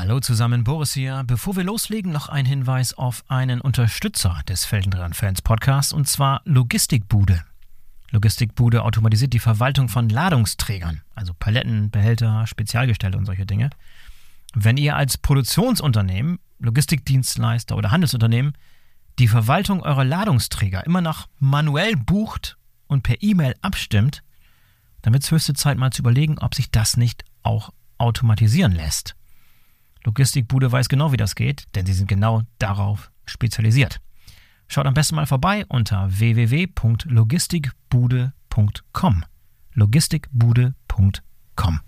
Hallo zusammen, Boris hier. Bevor wir loslegen, noch ein Hinweis auf einen Unterstützer des Felgendreher & Friends Podcasts, und zwar Logistikbude. Logistikbude automatisiert die Verwaltung von Ladungsträgern, also Paletten, Behälter, Spezialgestelle und solche Dinge. Wenn ihr als Produktionsunternehmen, Logistikdienstleister oder Handelsunternehmen die Verwaltung eurer Ladungsträger immer noch manuell bucht und per E-Mail abstimmt, dann wird es höchste Zeit mal zu überlegen, ob sich das nicht auch automatisieren lässt. Logistikbude weiß genau, wie das geht, denn sie sind genau darauf spezialisiert. Schaut am besten mal vorbei unter www.logistikbude.com. Logistikbude.com.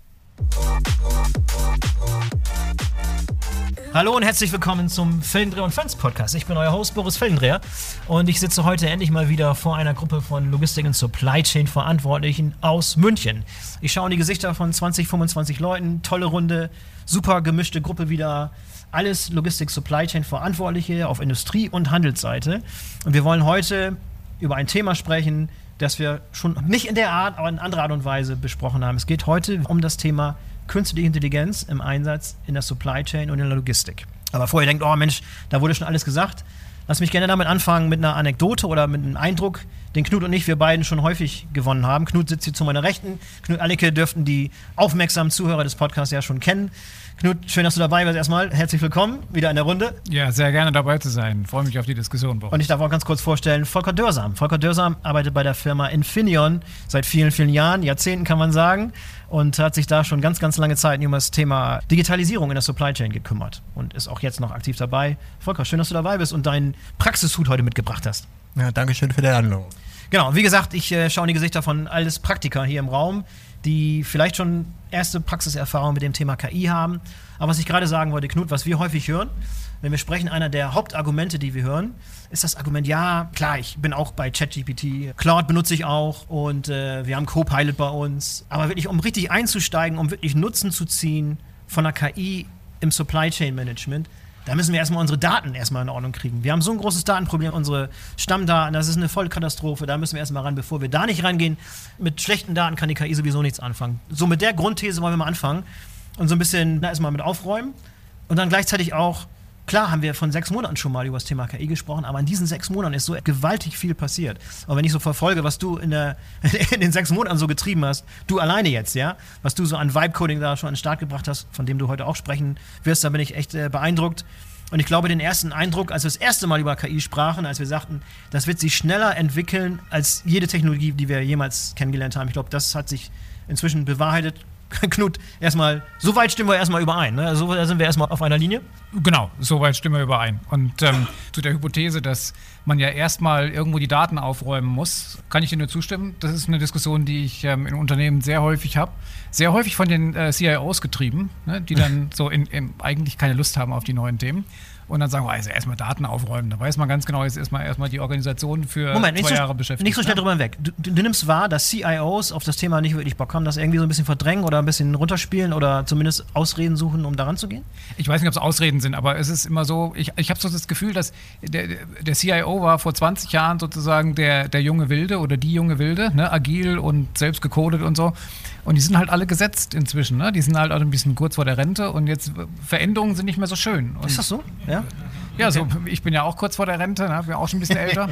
Hallo und herzlich willkommen zum Felgendreher & Friends Podcast. Ich bin euer Host Boris Felgendreher und ich sitze heute endlich mal wieder vor einer Gruppe von Logistik- und Supply Chain Verantwortlichen aus München. Ich schaue in die Gesichter von 20, 25 Leuten, tolle Runde, super gemischte Gruppe wieder, alles Logistik Supply Chain Verantwortliche auf Industrie- und Handelsseite. Und wir wollen heute über ein Thema sprechen, das wir schon nicht in der Art, aber in anderer Art und Weise besprochen haben. Es geht heute um das Thema künstliche Intelligenz im Einsatz in der Supply Chain und in der Logistik. Aber bevor ihr denkt, oh Mensch, da wurde schon alles gesagt, lass mich gerne damit anfangen mit einer Anekdote oder mit einem Eindruck, den Knut und ich, wir beiden schon häufig gewonnen haben. Knut sitzt hier zu meiner Rechten. Knut Allicke dürften die aufmerksamen Zuhörer des Podcasts ja schon kennen. Knut, schön, dass du dabei bist erstmal. Herzlich willkommen, wieder in der Runde. Ja, sehr gerne dabei zu sein. Freue mich auf die Diskussion. Und ich darf auch ganz kurz vorstellen, Volker Dörsam. Volker Dörsam arbeitet bei der Firma Infineon seit vielen, vielen Jahren, Jahrzehnten kann man sagen, und hat sich da schon ganz, ganz lange Zeit um das Thema Digitalisierung in der Supply Chain gekümmert und ist auch jetzt noch aktiv dabei. Volker, schön, dass du dabei bist und deinen Praxishut heute mitgebracht hast. Ja, danke schön für die Einladung. Genau, wie gesagt, ich schaue in die Gesichter von alles Praktiker hier im Raum, die vielleicht schon erste Praxiserfahrung mit dem Thema KI haben. Aber was ich gerade sagen wollte, Knut, was wir häufig hören, wenn wir sprechen, einer der Hauptargumente, die wir hören, ist das Argument, ja, klar, ich bin auch bei ChatGPT, Claude benutze ich auch und wir haben Copilot bei uns. Aber wirklich, um richtig einzusteigen, um wirklich Nutzen zu ziehen von der KI im Supply Chain Management, da müssen wir erstmal unsere Daten erstmal in Ordnung kriegen. Wir haben so ein großes Datenproblem, unsere Stammdaten, das ist eine Vollkatastrophe, da müssen wir erstmal ran, bevor wir da nicht rangehen. Mit schlechten Daten kann die KI sowieso nichts anfangen. So mit der Grundthese wollen wir mal anfangen und so ein bisschen erstmal mit aufräumen und dann gleichzeitig auch, klar haben wir von 6 Monaten schon mal über das Thema KI gesprochen, aber in diesen 6 Monaten ist so gewaltig viel passiert. Und wenn ich so verfolge, was du in den 6 Monaten so getrieben hast, du alleine jetzt, ja, was du so an Vibe-Coding da schon an den Start gebracht hast, von dem du heute auch sprechen wirst, da bin ich echt beeindruckt. Und ich glaube, den ersten Eindruck, als wir das erste Mal über KI sprachen, als wir sagten, das wird sich schneller entwickeln als jede Technologie, die wir jemals kennengelernt haben. Ich glaube, das hat sich inzwischen bewahrheitet. Knut, erstmal, so weit stimmen wir erstmal überein, ne? So sind wir erstmal auf einer Linie. Genau, so weit stimmen wir überein. Und zu der Hypothese, dass man ja erstmal irgendwo die Daten aufräumen muss, kann ich dir nur zustimmen. Das ist eine Diskussion, die ich in Unternehmen sehr häufig habe. Sehr häufig von den CIOs getrieben, ne? Die dann so eigentlich keine Lust haben auf die neuen Themen. Und dann sagen wir, also erstmal Daten aufräumen. Da weiß man ganz genau, jetzt erstmal die Organisation für 2 Jahre beschäftigt. Nicht so schnell drüber weg. Du nimmst wahr, dass CIOs auf das Thema nicht wirklich Bock haben, das irgendwie so ein bisschen verdrängen oder ein bisschen runterspielen oder zumindest Ausreden suchen, um daran zu gehen? Ich weiß nicht, ob es Ausreden sind, aber es ist immer so, ich habe so das Gefühl, dass der CIO war vor 20 Jahren sozusagen der junge Wilde oder die junge Wilde, ne? Agil und selbst gecodet und so. Und die sind halt alle gesetzt inzwischen, ne? Die sind halt auch ein bisschen kurz vor der Rente und jetzt Veränderungen sind nicht mehr so schön. Und ist das so? Ja? Ja, okay. So, ich bin ja auch kurz vor der Rente, ne? Bin auch schon ein bisschen älter.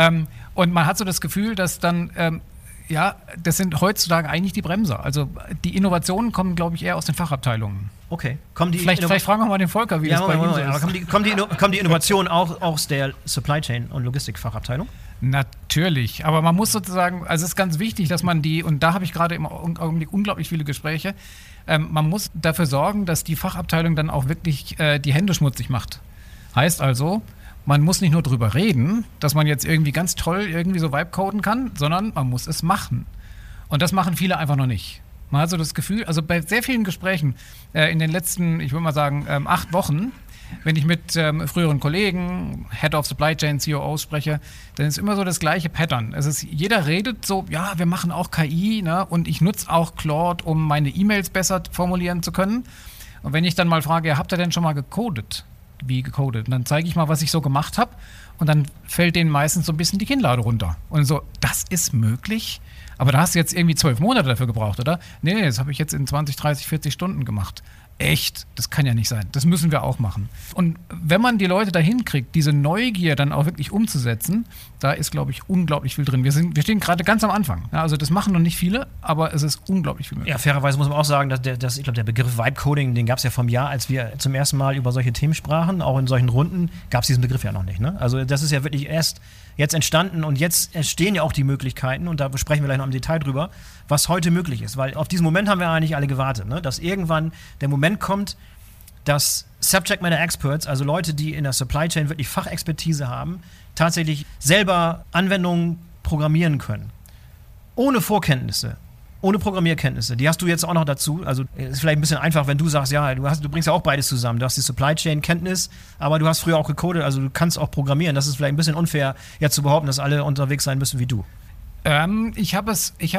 Und man hat so das Gefühl, dass dann, das sind heutzutage eigentlich die Bremser. Also die Innovationen kommen, glaube ich, eher aus den Fachabteilungen. Okay. Vielleicht fragen wir mal den Volker, wie das bei ihm so ist. Aber kommen die Innovationen auch aus der Supply Chain und Logistik-Fachabteilung? Natürlich, aber man muss sozusagen, also es ist ganz wichtig, dass man und da habe ich gerade im Augenblick unglaublich viele Gespräche, man muss dafür sorgen, dass die Fachabteilung dann auch wirklich die Hände schmutzig macht. Heißt also, man muss nicht nur drüber reden, dass man jetzt irgendwie ganz toll irgendwie so Vibe-coden kann, sondern man muss es machen. Und das machen viele einfach noch nicht. Man hat so das Gefühl, also bei sehr vielen Gesprächen in den letzten, ich würde mal sagen, 8 Wochen, wenn ich mit früheren Kollegen, Head of Supply Chain, COOs spreche, dann ist immer so das gleiche Pattern. Jeder redet so, ja, wir machen auch KI, ne, und ich nutze auch Claude, um meine E-Mails besser formulieren zu können. Und wenn ich dann mal frage, habt ihr denn schon mal gecodet? Wie gecodet? Und dann zeige ich mal, was ich so gemacht habe. Und dann fällt denen meistens so ein bisschen die Kinnlade runter. Und so, das ist möglich? Aber da hast du jetzt irgendwie 12 Monate dafür gebraucht, oder? Nee, das habe ich jetzt in 20, 30, 40 Stunden gemacht. echt, das kann ja nicht sein. Das müssen wir auch machen. Und wenn man die Leute dahin kriegt, diese Neugier dann auch wirklich umzusetzen, da ist, glaube ich, unglaublich viel drin. Wir stehen gerade ganz am Anfang. Ja, also das machen noch nicht viele, aber es ist unglaublich viel möglich. Ja, fairerweise muss man auch sagen, dass ich glaube, der Begriff Vibe-Coding, den gab es ja vom Jahr, als wir zum ersten Mal über solche Themen sprachen, auch in solchen Runden, gab es diesen Begriff ja noch nicht. Ne? Also das ist ja wirklich erst jetzt entstanden und jetzt entstehen ja auch die Möglichkeiten, und da sprechen wir gleich noch im Detail drüber, was heute möglich ist. Weil auf diesen Moment haben wir eigentlich alle gewartet, ne? Dass irgendwann der Moment kommt, dass Subject Matter Experts, also Leute, die in der Supply Chain wirklich Fachexpertise haben, tatsächlich selber Anwendungen programmieren können. Ohne Vorkenntnisse, ohne Programmierkenntnisse. Die hast du jetzt auch noch dazu. Also ist vielleicht ein bisschen einfach, wenn du sagst, ja, du bringst ja auch beides zusammen. Du hast die Supply Chain Kenntnis, aber du hast früher auch gecodet, also du kannst auch programmieren. Das ist vielleicht ein bisschen unfair, jetzt zu behaupten, dass alle unterwegs sein müssen wie du. Ich habe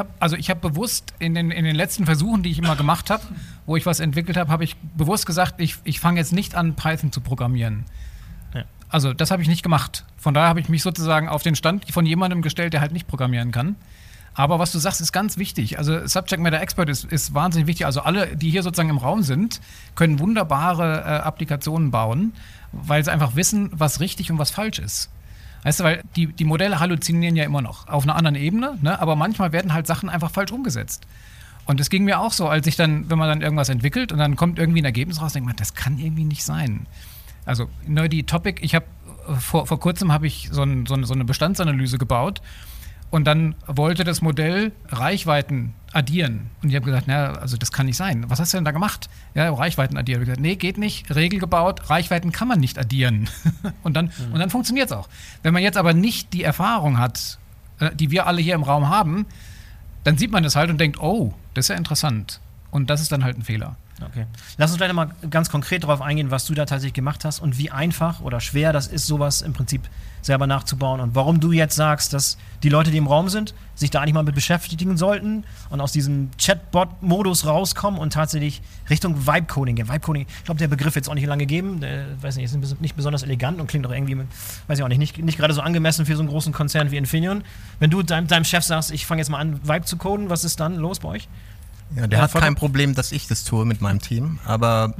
bewusst in den letzten Versuchen, die ich immer gemacht habe, wo ich was entwickelt habe, habe ich bewusst gesagt, ich fange jetzt nicht an, Python zu programmieren. Ja. Also das habe ich nicht gemacht. Von daher habe ich mich sozusagen auf den Stand von jemandem gestellt, der halt nicht programmieren kann. Aber was du sagst, ist ganz wichtig. Also Subject Matter Expert ist wahnsinnig wichtig. Also alle, die hier sozusagen im Raum sind, können wunderbare Applikationen bauen, weil sie einfach wissen, was richtig und was falsch ist. Weißt du, weil die Modelle halluzinieren ja immer noch auf einer anderen Ebene, ne? Aber manchmal werden halt Sachen einfach falsch umgesetzt. Und das ging mir auch so, als wenn man dann irgendwas entwickelt und dann kommt irgendwie ein Ergebnis raus, denkt man, das kann irgendwie nicht sein. Also Nerdy Topic, ich habe vor kurzem habe ich so eine Bestandsanalyse gebaut und dann wollte das Modell Reichweiten addieren. Und ich habe gesagt, also das kann nicht sein. Was hast du denn da gemacht? Ja, Reichweiten addieren. Ich habe gesagt, nee, geht nicht. Regel gebaut, Reichweiten kann man nicht addieren. und dann funktioniert es auch. Wenn man jetzt aber nicht die Erfahrung hat, die wir alle hier im Raum haben, dann sieht man das halt und denkt, oh, das ist ja interessant. Und das ist dann halt ein Fehler. Okay. Lass uns vielleicht mal ganz konkret darauf eingehen, was du da tatsächlich gemacht hast und wie einfach oder schwer das ist, sowas im Prinzip selber nachzubauen und warum du jetzt sagst, dass die Leute, die im Raum sind, sich da eigentlich mal mit beschäftigen sollten und aus diesem Chatbot-Modus rauskommen und tatsächlich Richtung Vibe-Coding gehen. Vibe-Coding, ich glaube, der Begriff wird es auch nicht lange geben, weiß nicht, ist nicht besonders elegant und klingt doch irgendwie, weiß ich auch nicht gerade so angemessen für so einen großen Konzern wie Infineon. Wenn du deinem Chef sagst, ich fange jetzt mal an, Vibe zu coden, was ist dann los bei euch? Ja, der hat kein Problem, dass ich das tue mit meinem Team, aber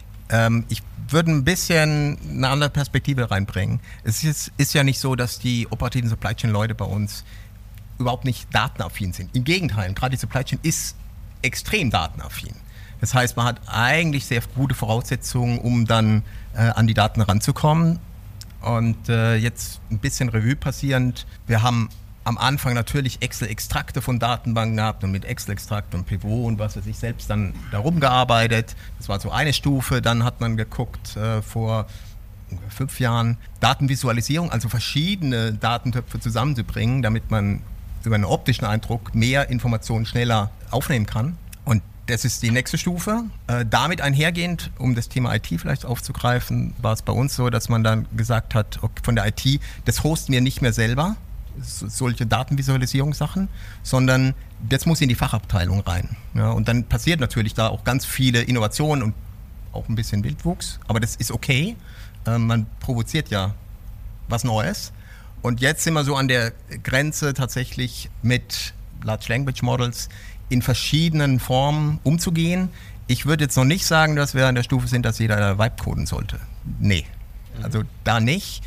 ich würde ein bisschen eine andere Perspektive reinbringen. Es ist ja nicht so, dass die operativen Supply Chain Leute bei uns überhaupt nicht datenaffin sind. Im Gegenteil, gerade die Supply Chain ist extrem datenaffin. Das heißt, man hat eigentlich sehr gute Voraussetzungen, um dann an die Daten ranzukommen. Und jetzt ein bisschen Revue passierend, wir haben am Anfang natürlich Excel-Extrakte von Datenbanken gehabt und mit Excel-Extrakt und Pivot und was weiß ich selbst dann darum gearbeitet. Das war so eine Stufe. Dann hat man geguckt vor ungefähr 5 Jahren Datenvisualisierung, also verschiedene Datentöpfe zusammenzubringen, damit man über einen optischen Eindruck mehr Informationen schneller aufnehmen kann. Und das ist die nächste Stufe. Damit einhergehend, um das Thema IT vielleicht aufzugreifen, war es bei uns so, dass man dann gesagt hat, okay, von der IT, das hosten wir nicht mehr selber, solche Datenvisualisierungssachen, sondern das muss in die Fachabteilung rein. Ja, und dann passiert natürlich da auch ganz viele Innovationen und auch ein bisschen Wildwuchs, aber das ist okay. Man provoziert ja was Neues. Und jetzt sind wir so an der Grenze tatsächlich mit Large Language Models in verschiedenen Formen umzugehen. Ich würde jetzt noch nicht sagen, dass wir an der Stufe sind, dass jeder Vibe coden sollte. Nee, also da nicht.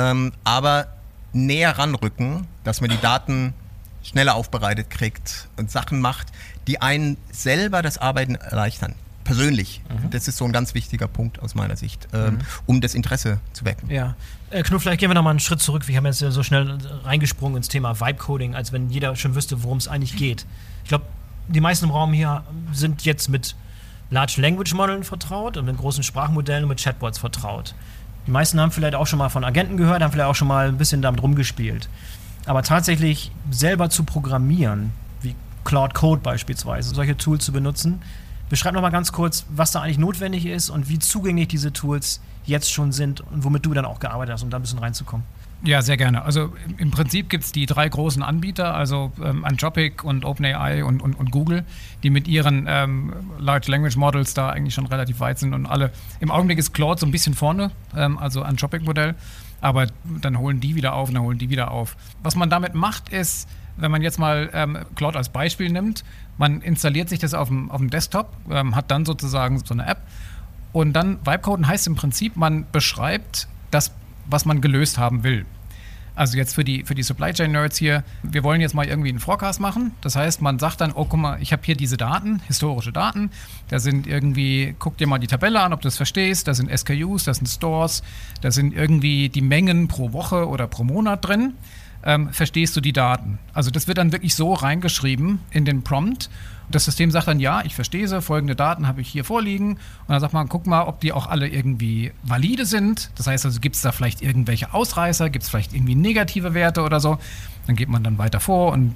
Aber näher ranrücken, dass man die Daten schneller aufbereitet kriegt und Sachen macht, die einen selber das Arbeiten erleichtern. Persönlich. Das ist so ein ganz wichtiger Punkt aus meiner Sicht, um das Interesse zu wecken. Ja. Knut, vielleicht gehen wir noch mal einen Schritt zurück. Wir haben jetzt so schnell reingesprungen ins Thema Vibe-Coding, als wenn jeder schon wüsste, worum es eigentlich geht. Ich glaube, die meisten im Raum hier sind jetzt mit Large Language Modellen vertraut und mit großen Sprachmodellen und mit Chatbots vertraut. Die meisten haben vielleicht auch schon mal von Agenten gehört, haben vielleicht auch schon mal ein bisschen damit rumgespielt. Aber tatsächlich selber zu programmieren, wie Cloud Code beispielsweise, solche Tools zu benutzen, beschreib noch mal ganz kurz, was da eigentlich notwendig ist und wie zugänglich diese Tools jetzt schon sind und womit du dann auch gearbeitet hast, um da ein bisschen reinzukommen. Ja, sehr gerne. Also im Prinzip gibt es die 3 großen Anbieter, also Anthropic und OpenAI und Google, die mit ihren Large Language Models da eigentlich schon relativ weit sind und alle. Im Augenblick ist Claude so ein bisschen vorne, also Anthropic-Modell, aber dann holen die wieder auf und dann holen die wieder auf. Was man damit macht, ist, wenn man jetzt mal Claude als Beispiel nimmt, man installiert sich das auf dem Desktop, hat dann sozusagen so eine App und dann Vibe-Coden heißt im Prinzip, man beschreibt das, was man gelöst haben will. Also jetzt für die Supply Chain Nerds hier, wir wollen jetzt mal irgendwie einen Forecast machen. Das heißt, man sagt dann, oh guck mal, ich habe hier diese Daten, historische Daten. Da sind irgendwie, guck dir mal die Tabelle an, ob du das verstehst. Da sind SKUs, da sind Stores, da sind irgendwie die Mengen pro Woche oder pro Monat drin. Verstehst du die Daten? Also das wird dann wirklich so reingeschrieben in den Prompt. Das System sagt dann, ja, ich verstehe sie, folgende Daten habe ich hier vorliegen. Und dann sagt man, guck mal, ob die auch alle irgendwie valide sind. Das heißt also, gibt es da vielleicht irgendwelche Ausreißer, gibt es vielleicht irgendwie negative Werte oder so. Dann geht man dann weiter vor und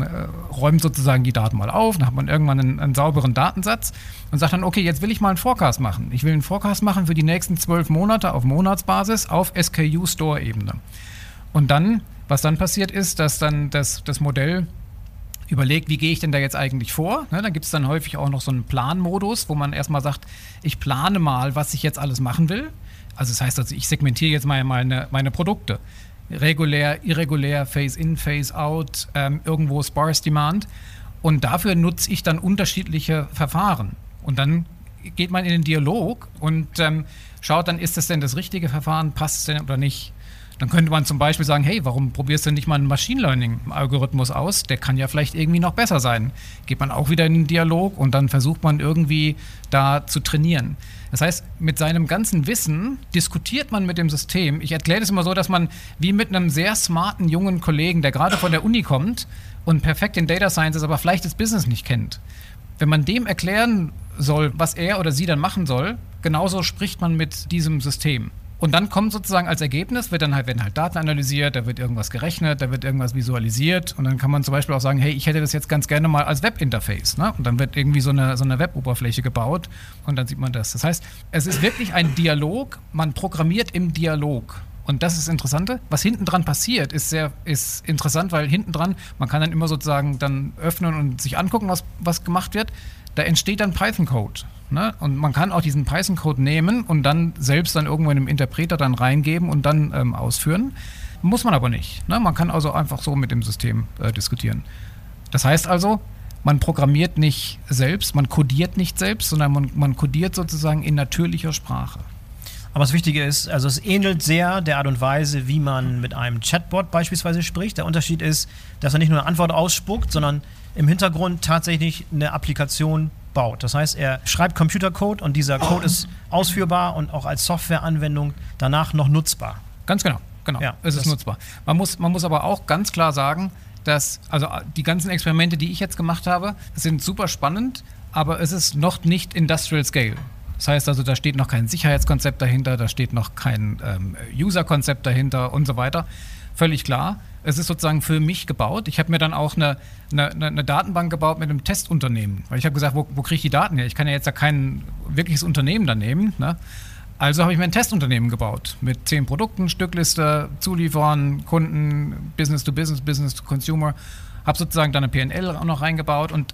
räumt sozusagen die Daten mal auf. Dann hat man irgendwann einen sauberen Datensatz und sagt dann, okay, jetzt will ich mal einen Forecast machen. Ich will einen Forecast machen für die nächsten 12 Monate auf Monatsbasis auf SKU-Store-Ebene. Und dann, was dann passiert ist, dass dann das Modell überlegt, wie gehe ich denn da jetzt eigentlich vor? Ne, dann gibt es dann häufig auch noch so einen Planmodus, wo man erstmal sagt, ich plane mal, was ich jetzt alles machen will. Also das heißt, also ich segmentiere jetzt mal meine Produkte. Regulär, irregulär, Phase-in, Phase-out, irgendwo Sparse Demand. Und dafür nutze ich dann unterschiedliche Verfahren. Und dann geht man in den Dialog und schaut dann, ist das denn das richtige Verfahren, passt es denn oder nicht? Dann könnte man zum Beispiel sagen, hey, warum probierst du nicht mal einen Machine Learning-Algorithmus aus? Der kann ja vielleicht irgendwie noch besser sein. Geht man auch wieder in den Dialog und dann versucht man irgendwie da zu trainieren. Das heißt, mit seinem ganzen Wissen diskutiert man mit dem System. Ich erkläre das immer so, dass man wie mit einem sehr smarten jungen Kollegen, der gerade von der Uni kommt und perfekt in Data Science ist, aber vielleicht das Business nicht kennt. Wenn man dem erklären soll, was er oder sie dann machen soll, genauso spricht man mit diesem System. Und dann kommt sozusagen als Ergebnis, werden halt Daten analysiert, da wird irgendwas gerechnet, da wird irgendwas visualisiert und dann kann man zum Beispiel auch sagen, hey, ich hätte das jetzt ganz gerne mal als Webinterface, ne? Und dann wird irgendwie so eine Web-Oberfläche gebaut und dann sieht man das. Das heißt, es ist wirklich ein Dialog, man programmiert im Dialog. Und das ist das Interessante. Was hinten dran passiert, ist interessant, weil hinten dran, man kann dann immer sozusagen dann öffnen und sich angucken, was gemacht wird. Da entsteht dann Python-Code. Ne? Und man kann auch diesen Python-Code nehmen und dann selbst dann irgendwo in einem Interpreter dann reingeben und dann ausführen. Muss man aber nicht. Ne? Man kann also einfach so mit dem System diskutieren. Das heißt also, man programmiert nicht selbst, man codiert nicht selbst, sondern man codiert sozusagen in natürlicher Sprache. Aber das Wichtige ist, also es ähnelt sehr der Art und Weise, wie man mit einem Chatbot beispielsweise spricht. Der Unterschied ist, dass er nicht nur eine Antwort ausspuckt, sondern im Hintergrund tatsächlich eine Applikation baut. Das heißt, er schreibt Computercode und dieser Code ist ausführbar und auch als Softwareanwendung danach noch nutzbar. Ganz genau. Ja, es ist nutzbar. Man muss aber auch ganz klar sagen, dass also die ganzen Experimente, die ich jetzt gemacht habe, sind super spannend, aber es ist noch nicht Industrial Scale. Das heißt also, da steht noch kein Sicherheitskonzept dahinter, da steht noch kein User-Konzept dahinter und so weiter. Völlig klar. Es ist sozusagen für mich gebaut. Ich habe mir dann auch eine Datenbank gebaut mit einem Testunternehmen. Weil ich habe gesagt, wo kriege ich die Daten her? Ich kann ja jetzt ja kein wirkliches Unternehmen da nehmen. Ne? Also habe ich mir ein Testunternehmen gebaut mit 10 Produkten, Stückliste, Zulieferern, Kunden, Business to Business, Business to Consumer. Habe sozusagen dann eine PNL auch noch reingebaut und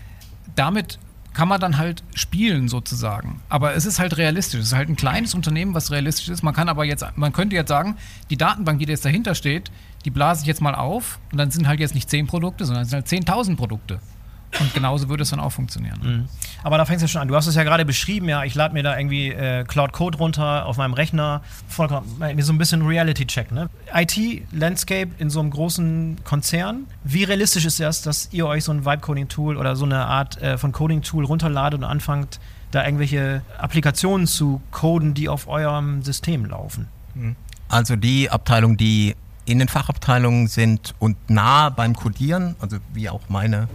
damit kann man dann halt spielen sozusagen. Aber es ist halt realistisch. Es ist halt ein kleines Unternehmen, was realistisch ist. Man könnte jetzt sagen, die Datenbank, die jetzt dahinter steht, die blase ich jetzt mal auf und dann sind halt jetzt nicht 10 Produkte, sondern es sind halt 10.000 Produkte. Und genauso würde es dann auch funktionieren. Mhm. Aber da fängt es ja schon an. Du hast es ja gerade beschrieben, ja, ich lade mir da irgendwie Cloud Code runter auf meinem Rechner. Vollkommen, so ein bisschen Reality-Check. Ne? IT-Landscape in so einem großen Konzern. Wie realistisch ist das, dass ihr euch so ein Vibe-Coding-Tool oder so eine Art von Coding-Tool runterladet und anfangt, da irgendwelche Applikationen zu coden, die auf eurem System laufen? Also die Abteilung, die in den Fachabteilungen sind und nah beim Codieren, also wie auch meine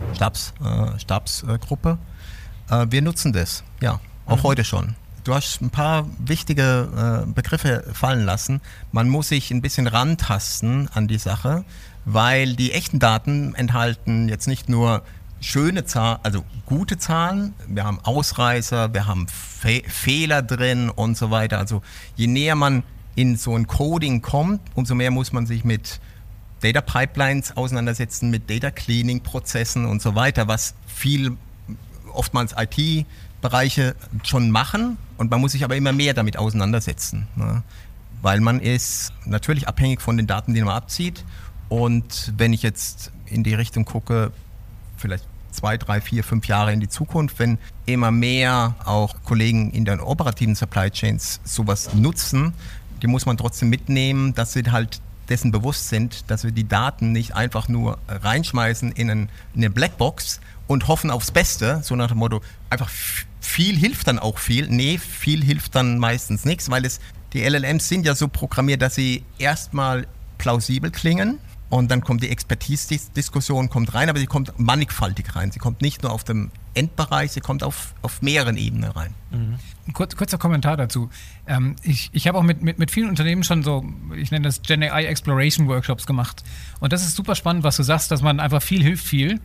Stabsgruppe, wir nutzen das, ja, auch heute schon. Du hast ein paar wichtige Begriffe fallen lassen. Man muss sich ein bisschen rantasten an die Sache, weil die echten Daten enthalten jetzt nicht nur schöne Zahlen, also gute Zahlen, wir haben Ausreißer, wir haben Fehler drin und so weiter. Also je näher man in so ein Coding kommt, umso mehr muss man sich mit Data Pipelines auseinandersetzen, mit Data Cleaning Prozessen und so weiter, was oftmals IT-Bereiche schon machen und man muss sich aber immer mehr damit auseinandersetzen, ne? Weil man ist natürlich abhängig von den Daten, die man abzieht und wenn ich jetzt in die Richtung gucke, vielleicht 2, 3, 4, 5 Jahre in die Zukunft, wenn immer mehr auch Kollegen in den operativen Supply Chains sowas nutzen, die muss man trotzdem mitnehmen, dass sie halt dessen bewusst sind, dass wir die Daten nicht einfach nur reinschmeißen in eine Blackbox und hoffen aufs Beste, so nach dem Motto, einfach viel hilft dann auch viel. Nee, viel hilft dann meistens nichts, weil die LLMs sind ja so programmiert, dass sie erstmal plausibel klingen und dann kommt die Expertise-Diskussion kommt rein, aber sie kommt mannigfaltig rein. Sie kommt nicht nur auf dem Endbereich, sie kommt auf mehreren Ebenen rein. Mhm. Kurzer Kommentar dazu. Ich habe auch mit vielen Unternehmen schon so, ich nenne das Gen AI Exploration Workshops gemacht. Und das ist super spannend, was du sagst, dass man einfach viel hilft viel.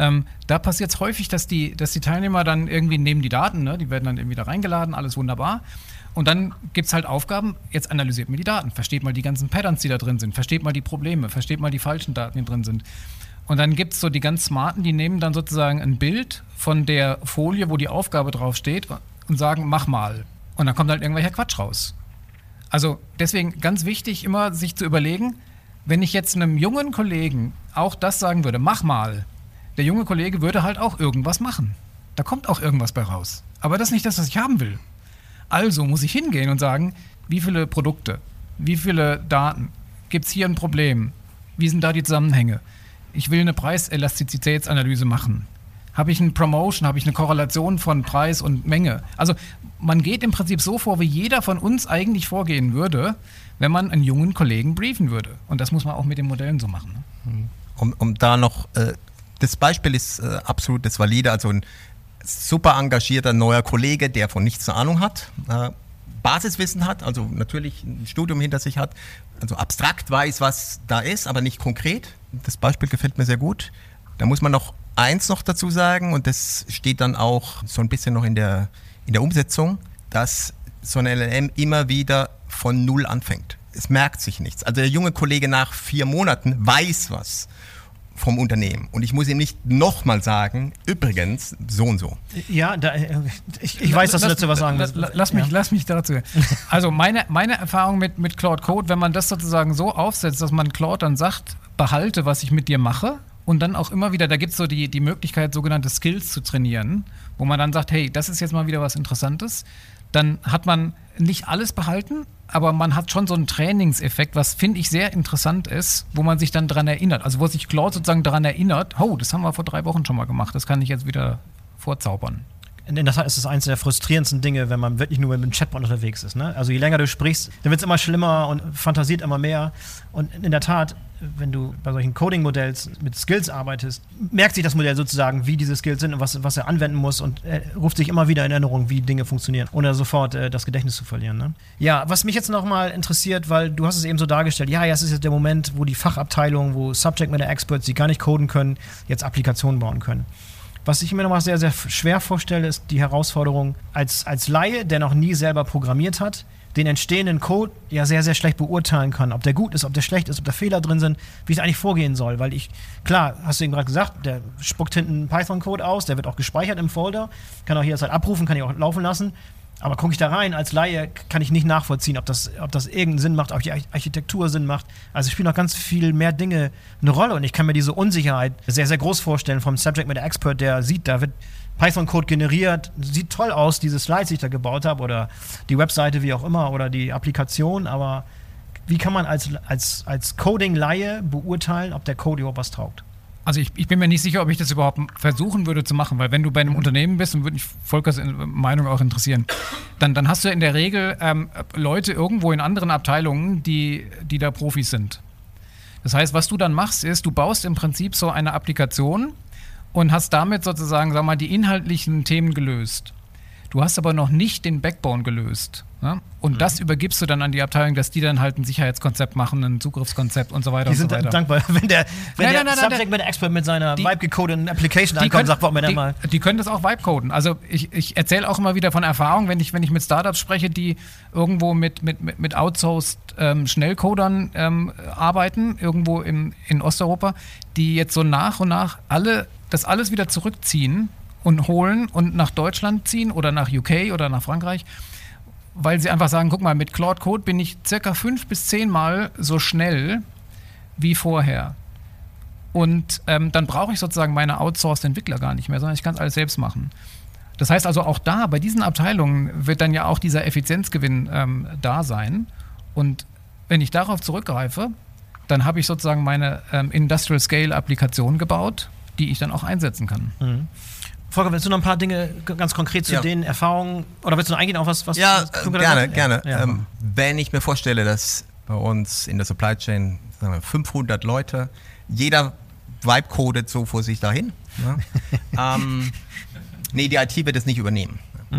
Da passiert es häufig, dass die Teilnehmer dann irgendwie nehmen die Daten, ne? Die werden dann irgendwie da reingeladen, alles wunderbar. Und dann gibt es halt Aufgaben, jetzt analysiert mal die Daten, versteht mal die ganzen Patterns, die da drin sind, versteht mal die Probleme, versteht mal die falschen Daten, die drin sind. Und dann gibt es so die ganz Smarten, die nehmen dann sozusagen ein Bild von der Folie, wo die Aufgabe draufsteht und sagen, mach mal. Und dann kommt halt irgendwelcher Quatsch raus. Also deswegen ganz wichtig, immer sich zu überlegen, wenn ich jetzt einem jungen Kollegen auch das sagen würde, mach mal, der junge Kollege würde halt auch irgendwas machen. Da kommt auch irgendwas bei raus. Aber das ist nicht das, was ich haben will. Also muss ich hingehen und sagen, wie viele Produkte, wie viele Daten, gibt es hier ein Problem, wie sind da die Zusammenhänge? Ich will eine Preiselastizitätsanalyse machen. Habe ich eine Promotion, habe ich eine Korrelation von Preis und Menge? Also man geht im Prinzip so vor, wie jeder von uns eigentlich vorgehen würde, wenn man einen jungen Kollegen briefen würde. Und das muss man auch mit den Modellen so machen. Ne? Um da noch, das Beispiel ist absolut das Valide, also ein super engagierter neuer Kollege, der von nichts eine Ahnung hat, Basiswissen hat, also natürlich ein Studium hinter sich hat, also abstrakt weiß, was da ist, aber nicht konkret. Das Beispiel gefällt mir sehr gut. Da muss man noch eins noch dazu sagen, und das steht dann auch so ein bisschen noch in der Umsetzung, dass so eine LLM immer wieder von Null anfängt. Es merkt sich nichts. Also der junge Kollege nach 4 Monaten weiß was vom Unternehmen. Und ich muss ihm nicht nochmal sagen, übrigens, so und so. Ja, ich weiß, dass du dazu was sagen willst. Lass mich dazu. Also meine Erfahrung mit Claude Code, wenn man das sozusagen so aufsetzt, dass man Claude dann sagt, behalte, was ich mit dir mache, und dann auch immer wieder, da gibt es so die Möglichkeit, sogenannte Skills zu trainieren, wo man dann sagt, hey, das ist jetzt mal wieder was Interessantes. Dann hat man nicht alles behalten, aber man hat schon so einen Trainingseffekt, was, finde ich, sehr interessant ist, wo man sich dann daran erinnert. Also wo sich Claude sozusagen daran erinnert, oh, das haben wir vor 3 Wochen schon mal gemacht, das kann ich jetzt wieder vorzaubern. In der Tat ist es eines der frustrierendsten Dinge, wenn man wirklich nur mit einem Chatbot unterwegs ist. Ne? Also je länger du sprichst, dann wird es immer schlimmer und fantasiert immer mehr. Und in der Tat, wenn du bei solchen Coding-Modells mit Skills arbeitest, merkt sich das Modell sozusagen, wie diese Skills sind und was er anwenden muss, und ruft sich immer wieder in Erinnerung, wie Dinge funktionieren, ohne sofort das Gedächtnis zu verlieren. Ne? Ja, was mich jetzt nochmal interessiert, weil du hast es eben so dargestellt, ja, es ist jetzt der Moment, wo die Fachabteilung, wo Subject Matter Experts, die gar nicht coden können, jetzt Applikationen bauen können. Was ich mir nochmal sehr, sehr schwer vorstelle, ist die Herausforderung als Laie, der noch nie selber programmiert hat, den entstehenden Code ja sehr, sehr schlecht beurteilen kann, ob der gut ist, ob der schlecht ist, ob da Fehler drin sind, wie ich eigentlich vorgehen soll. Weil klar, hast du eben gerade gesagt, der spuckt hinten einen Python-Code aus, der wird auch gespeichert im Folder, kann auch jederzeit abrufen, kann ich auch laufen lassen. Aber gucke ich da rein, als Laie kann ich nicht nachvollziehen, ob das irgendeinen Sinn macht, ob die Architektur Sinn macht. Also spielen noch ganz viel mehr Dinge eine Rolle, und ich kann mir diese Unsicherheit sehr, sehr groß vorstellen vom Subject Matter Expert, der sieht, da wird Python-Code generiert, sieht toll aus, diese Slides, die ich da gebaut habe, oder die Webseite, wie auch immer, oder die Applikation, aber wie kann man als Coding-Laie beurteilen, ob der Code überhaupt was taugt? Also ich bin mir nicht sicher, ob ich das überhaupt versuchen würde zu machen, weil wenn du bei einem Unternehmen bist, und würde mich Volkers Meinung auch interessieren, dann hast du in der Regel Leute irgendwo in anderen Abteilungen, die da Profis sind. Das heißt, was du dann machst, ist, du baust im Prinzip so eine Applikation und hast damit sozusagen, sag mal, die inhaltlichen Themen gelöst. Du hast aber noch nicht den Backbone gelöst. Ne? Und das übergibst du dann an die Abteilung, dass die dann halt ein Sicherheitskonzept machen, ein Zugriffskonzept und so weiter. Die sind dankbar, wenn der Subject Matter Expert mit seiner Vibe-gecodeten Application ankommt und sagt, wollen wir denn mal. Die können das auch Vibe-coden. Also ich erzähle auch immer wieder von Erfahrung, wenn ich mit Startups spreche, die irgendwo mit outsourced Schnellcodern arbeiten, irgendwo in Osteuropa, die jetzt so nach und nach das alles wieder zurückziehen und holen und nach Deutschland ziehen oder nach UK oder nach Frankreich, weil sie einfach sagen, guck mal, mit Claude Code bin ich circa 5 bis 10 Mal so schnell wie vorher. Und dann brauche ich sozusagen meine outsourced Entwickler gar nicht mehr, sondern ich kann es alles selbst machen. Das heißt also auch da, bei diesen Abteilungen wird dann ja auch dieser Effizienzgewinn da sein. Und wenn ich darauf zurückgreife, dann habe ich sozusagen meine Industrial-Scale-Applikation gebaut, die ich dann auch einsetzen kann. Mhm. Volker, willst du noch ein paar Dinge ganz konkret zu den Erfahrungen, oder willst du noch eingehen auf was Ja, gerne. Ja. Wenn ich mir vorstelle, dass bei uns in der Supply Chain, sagen wir, 500 Leute, jeder vibe-codet so vor sich dahin. Ne? Nee, die IT wird es nicht übernehmen.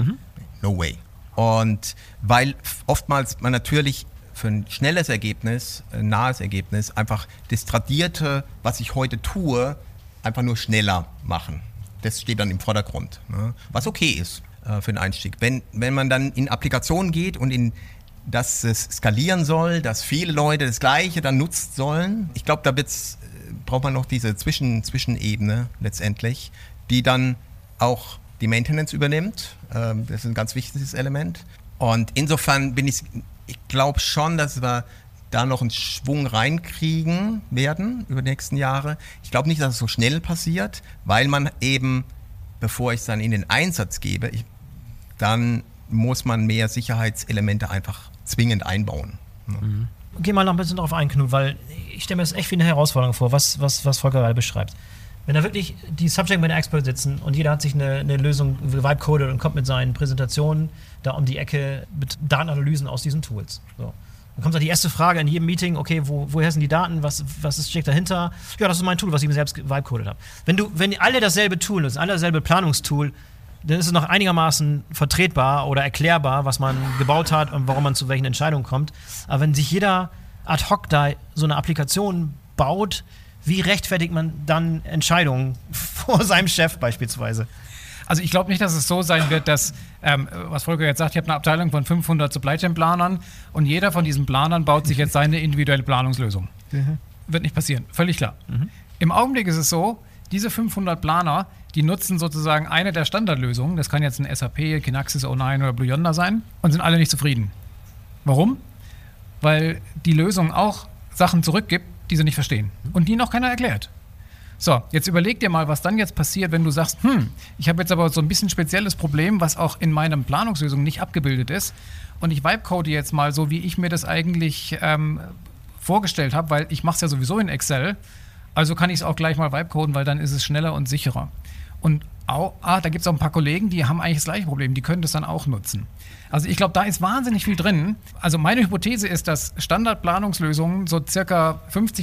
No way. Und weil oftmals man natürlich für ein schnelles Ergebnis, ein nahes Ergebnis, einfach das Tradierte, was ich heute tue, einfach nur schneller machen. Das steht dann im Vordergrund, ne? Was okay ist für den Einstieg. Wenn man dann in Applikationen geht und dass es skalieren soll, dass viele Leute das Gleiche dann nutzen sollen, ich glaube, da braucht man noch diese Zwischenebene letztendlich, die dann auch die Maintenance übernimmt. Das ist ein ganz wichtiges Element. Und insofern ich glaube schon, dass wir da noch einen Schwung reinkriegen werden über die nächsten Jahre. Ich glaube nicht, dass es so schnell passiert, weil man eben, bevor ich es dann in den Einsatz gebe, dann muss man mehr Sicherheitselemente einfach zwingend einbauen. Mhm. Geh mal noch ein bisschen drauf ein, Knut, weil ich stelle mir das echt wie eine Herausforderung vor, was Volker gerade beschreibt. Wenn da wirklich die Subject Matter Experts sitzen und jeder hat sich eine Lösung vibe-coded und kommt mit seinen Präsentationen da um die Ecke mit Datenanalysen aus diesen Tools. So. Dann kommt da die erste Frage in jedem Meeting, okay, woher sind die Daten, was steckt dahinter? Ja, das ist mein Tool, was ich mir selbst vibe-coded habe. Wenn alle dasselbe Tool nutzen, alle dasselbe Planungstool, dann ist es noch einigermaßen vertretbar oder erklärbar, was man gebaut hat und warum man zu welchen Entscheidungen kommt. Aber wenn sich jeder ad hoc da so eine Applikation baut, wie rechtfertigt man dann Entscheidungen vor seinem Chef beispielsweise? Also ich glaube nicht, dass es so sein wird, dass, was Volker jetzt sagt, ich habe eine Abteilung von 500 Supply Chain Planern und jeder von diesen Planern baut sich jetzt seine individuelle Planungslösung. Wird nicht passieren, völlig klar. Im Augenblick ist es so, diese 500 Planer, die nutzen sozusagen eine der Standardlösungen, das kann jetzt ein SAP, Kinaxis, O9 oder Blue Yonder sein, und sind alle nicht zufrieden. Warum? Weil die Lösung auch Sachen zurückgibt, die sie nicht verstehen und die noch keiner erklärt. So, jetzt überleg dir mal, was dann jetzt passiert, wenn du sagst, ich habe jetzt aber so ein bisschen spezielles Problem, was auch in meiner Planungslösung nicht abgebildet ist, und ich vibe-code jetzt mal so, wie ich mir das eigentlich vorgestellt habe, weil ich mache es ja sowieso in Excel, also kann ich es auch gleich mal vibe-coden, weil dann ist es schneller und sicherer. Und da gibt es auch ein paar Kollegen, die haben eigentlich das gleiche Problem, die können das dann auch nutzen. Also ich glaube, da ist wahnsinnig viel drin. Also meine Hypothese ist, dass Standardplanungslösungen so circa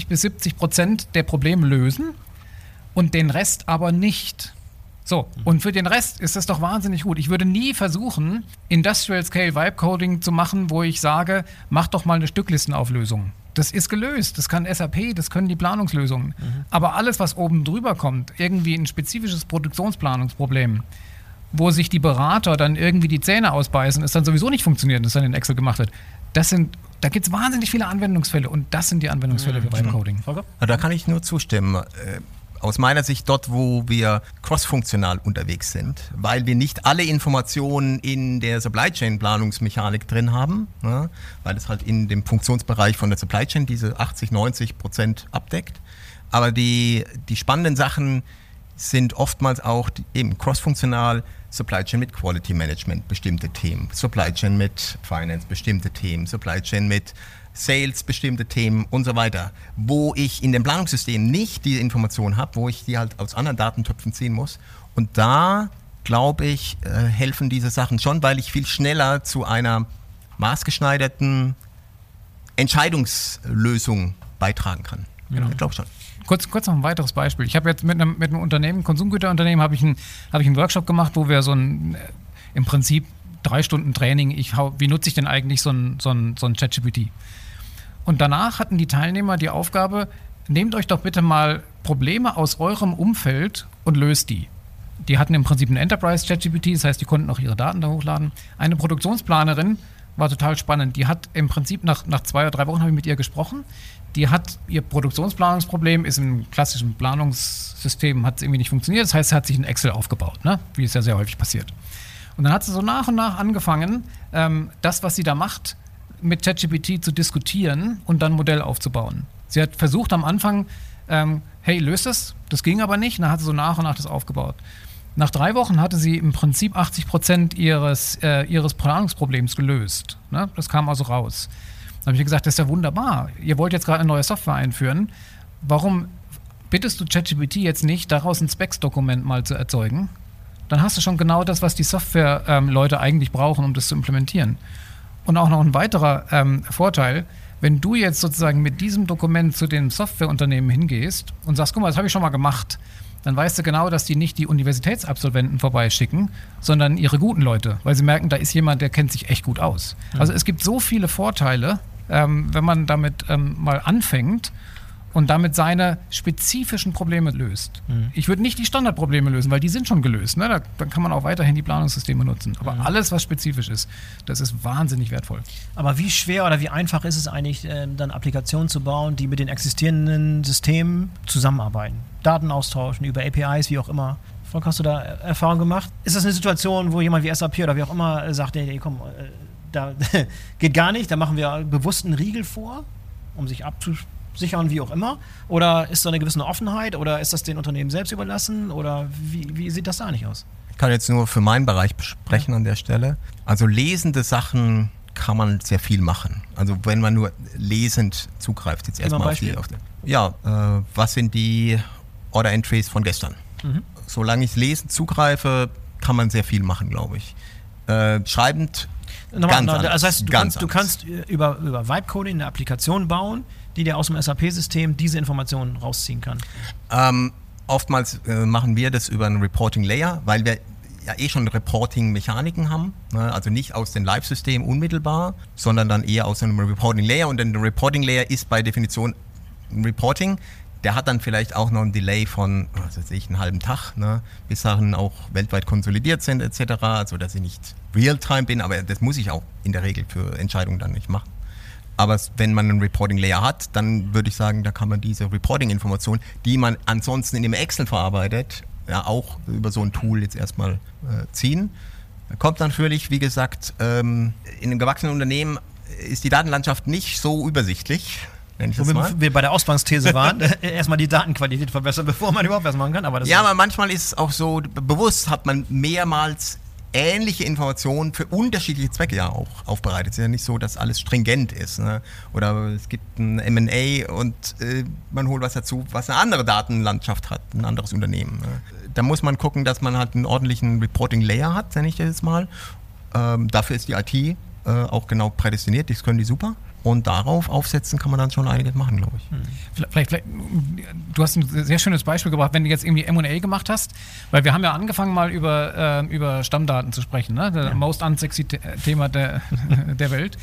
50-70% der Probleme lösen und den Rest aber nicht. So, und für den Rest ist das doch wahnsinnig gut. Ich würde nie versuchen, Industrial Scale Vibe Coding zu machen, wo ich sage, mach doch mal eine Stücklistenauflösung. Das ist gelöst, das kann SAP, das können die Planungslösungen. Aber alles, was oben drüber kommt, irgendwie ein spezifisches Produktionsplanungsproblem, wo sich die Berater dann irgendwie die Zähne ausbeißen, es dann sowieso nicht funktioniert, das dann in Excel gemacht wird, da gibt es wahnsinnig viele Anwendungsfälle und das sind die Anwendungsfälle für Vibe Coding. Da kann ich nur zustimmen. Aus meiner Sicht dort, wo wir cross-funktional unterwegs sind, weil wir nicht alle Informationen in der Supply Chain Planungsmechanik drin haben, ne, weil es halt in dem Funktionsbereich von der Supply Chain diese 80-90% abdeckt. Aber die spannenden Sachen sind oftmals auch eben cross-funktional, Supply Chain mit Quality Management, bestimmte Themen, Supply Chain mit Finance, bestimmte Themen, Supply Chain mit Sales, bestimmte Themen und so weiter, wo ich in dem Planungssystem nicht die Informationen habe, wo ich die halt aus anderen Datentöpfen ziehen muss. Und da, glaube ich, helfen diese Sachen schon, weil ich viel schneller zu einer maßgeschneiderten Entscheidungslösung beitragen kann. Genau. Ich glaube schon. Kurz noch ein weiteres Beispiel. Ich habe jetzt mit einem Unternehmen, Konsumgüterunternehmen, habe ich einen Workshop gemacht, wo wir im Prinzip 3 Stunden Training, wie nutze ich denn eigentlich so ein ChatGPT? Und danach hatten die Teilnehmer die Aufgabe, nehmt euch doch bitte mal Probleme aus eurem Umfeld und löst die. Die hatten im Prinzip ein Enterprise ChatGPT, das heißt, die konnten auch ihre Daten da hochladen. Eine Produktionsplanerin war total spannend. Die hat im Prinzip nach 2 oder 3 Wochen habe ich mit ihr gesprochen. Die hat ihr Produktionsplanungsproblem, ist im klassischen Planungssystem, hat es irgendwie nicht funktioniert. Das heißt, sie hat sich ein Excel aufgebaut, ne? Wie es ja sehr häufig passiert. Und dann hat sie so nach und nach angefangen, das, was sie da macht, mit ChatGPT zu diskutieren und dann ein Modell aufzubauen. Sie hat versucht am Anfang hey, löst das? Das ging aber nicht. Und dann hat sie so nach und nach das aufgebaut. Nach 3 Wochen hatte sie im Prinzip 80% ihres Planungsproblems gelöst. Ne? Das kam also raus. Dann habe ich gesagt, das ist ja wunderbar. Ihr wollt jetzt gerade eine neue Software einführen. Warum bittest du ChatGPT jetzt nicht, daraus ein Specs-Dokument mal zu erzeugen? Dann hast du schon genau das, was die Software-Leute eigentlich brauchen, um das zu implementieren. Und auch noch ein weiterer Vorteil, wenn du jetzt sozusagen mit diesem Dokument zu den Softwareunternehmen hingehst und sagst, guck mal, das habe ich schon mal gemacht, dann weißt du genau, dass die nicht die Universitätsabsolventen vorbeischicken, sondern ihre guten Leute, weil sie merken, da ist jemand, der kennt sich echt gut aus. Also es gibt so viele Vorteile, wenn man damit mal anfängt und damit seine spezifischen Probleme löst. Ich würde nicht die Standardprobleme lösen, weil die sind schon gelöst. Ne? Dann kann man auch weiterhin die Planungssysteme nutzen. Aber alles, was spezifisch ist, das ist wahnsinnig wertvoll. Aber wie schwer oder wie einfach ist es eigentlich, dann Applikationen zu bauen, die mit den existierenden Systemen zusammenarbeiten? Daten austauschen, über APIs, wie auch immer. Volk, hast du da Erfahrung gemacht? Ist das eine Situation, wo jemand wie SAP oder wie auch immer sagt, nee, komm, da geht gar nicht, da machen wir bewusst einen Riegel vor, um sich abzusichern, wie auch immer? Oder ist da eine gewisse Offenheit oder ist das den Unternehmen selbst überlassen? Oder wie sieht das da nicht aus? Ich kann jetzt nur für meinen Bereich sprechen an der Stelle. Also lesende Sachen kann man sehr viel machen. Also wenn man nur lesend zugreift, jetzt erstmal auf die. Was sind die Order Entries von gestern? Solange ich lesend zugreife, kann man sehr viel machen, glaube ich. Schreibend ganz anders. Das heißt, du kannst über Vibe-Coding eine Applikation bauen, die dir aus dem SAP-System diese Informationen rausziehen kann. Oftmals machen wir das über einen Reporting-Layer, weil wir ja schon Reporting-Mechaniken haben, ne? Also nicht aus dem Live-System unmittelbar, sondern dann eher aus einem Reporting-Layer. Und der Reporting-Layer ist bei Definition ein Reporting. Der hat dann vielleicht auch noch ein Delay von, einen halben Tag, ne? Bis Sachen auch weltweit konsolidiert sind etc. Also dass ich nicht real-time bin, aber das muss ich auch in der Regel für Entscheidungen dann nicht machen. Aber wenn man einen Reporting-Layer hat, dann würde ich sagen, da kann man diese Reporting-Informationen, die man ansonsten in dem Excel verarbeitet, ja auch über so ein Tool jetzt erstmal ziehen. Da kommt natürlich, wie gesagt, in einem gewachsenen Unternehmen ist die Datenlandschaft nicht so übersichtlich. Wo wir bei der Ausgangsthese waren, erstmal die Datenqualität verbessern, bevor man überhaupt was machen kann. Aber manchmal ist es auch so, bewusst hat man mehrmals ähnliche Informationen für unterschiedliche Zwecke ja auch aufbereitet. Es ist ja nicht so, dass alles stringent ist. Ne? Oder es gibt ein M&A und man holt was dazu, was eine andere Datenlandschaft hat, ein anderes Unternehmen. Ne? Da muss man gucken, dass man halt einen ordentlichen Reporting-Layer hat, nenne ich das jetzt mal. Dafür ist die IT auch genau prädestiniert, das können die super. Und darauf aufsetzen kann man dann schon einiges machen, glaube ich. Vielleicht, du hast ein sehr schönes Beispiel gebracht, wenn du jetzt irgendwie M&A gemacht hast, weil wir haben ja angefangen mal über Stammdaten zu sprechen, ne? Das most unsexy Thema der Welt.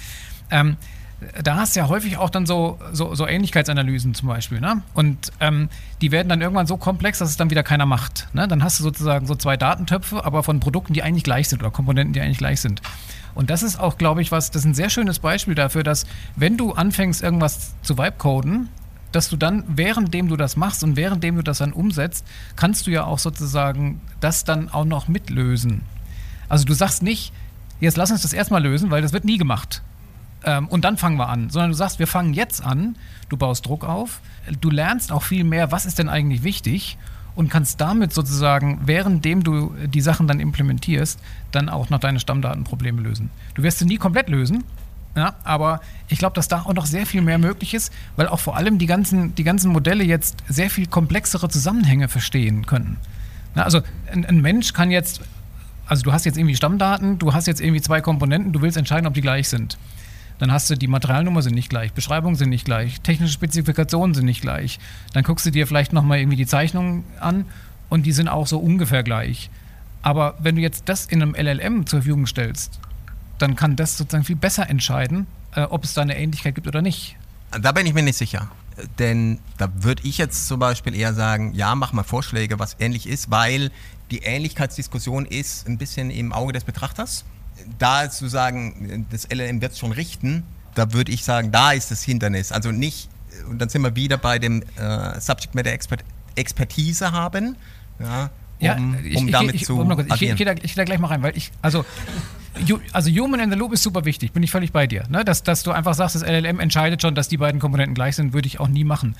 Da hast du ja häufig auch dann so Ähnlichkeitsanalysen zum Beispiel, ne? Und die werden dann irgendwann so komplex, dass es dann wieder keiner macht. Ne? Dann hast du sozusagen so 2 Datentöpfe, aber von Produkten, die eigentlich gleich sind oder Komponenten, die eigentlich gleich sind. Und das ist auch, glaube ich, das ist ein sehr schönes Beispiel dafür, dass wenn du anfängst, irgendwas zu Vibe-Coden, dass du dann, währenddem du das machst und währenddem du das dann umsetzt, kannst du ja auch sozusagen das dann auch noch mitlösen. Also du sagst nicht, jetzt lass uns das erstmal lösen, weil das wird nie gemacht. Und dann fangen wir an. Sondern du sagst, wir fangen jetzt an, du baust Druck auf, du lernst auch viel mehr, was ist denn eigentlich wichtig und kannst damit sozusagen, währenddem du die Sachen dann implementierst, dann auch noch deine Stammdatenprobleme lösen. Du wirst sie nie komplett lösen, ja, aber ich glaube, dass da auch noch sehr viel mehr möglich ist, weil auch vor allem die ganzen Modelle jetzt sehr viel komplexere Zusammenhänge verstehen können. Ja, also ein Mensch kann jetzt, also du hast jetzt irgendwie Stammdaten, du hast jetzt irgendwie 2 Komponenten, du willst entscheiden, ob die gleich sind. Dann hast du, die Materialnummer sind nicht gleich, Beschreibungen sind nicht gleich, technische Spezifikationen sind nicht gleich. Dann guckst du dir vielleicht nochmal irgendwie die Zeichnungen an und die sind auch so ungefähr gleich. Aber wenn du jetzt das in einem LLM zur Verfügung stellst, dann kann das sozusagen viel besser entscheiden, ob es da eine Ähnlichkeit gibt oder nicht. Da bin ich mir nicht sicher. Denn da würde ich jetzt zum Beispiel eher sagen, ja, mach mal Vorschläge, was ähnlich ist, weil die Ähnlichkeitsdiskussion ist ein bisschen im Auge des Betrachters. Da zu sagen, das LLM wird es schon richten, da würde ich sagen, da ist das Hindernis. Also nicht, und dann sind wir wieder bei dem Subject Matter Expertise haben, ja, um damit zu agieren. Ich gehe da gleich mal rein, weil also Human in the Loop ist super wichtig, bin ich völlig bei dir. Ne? Dass du einfach sagst, das LLM entscheidet schon, dass die beiden Komponenten gleich sind, würde ich auch nie machen.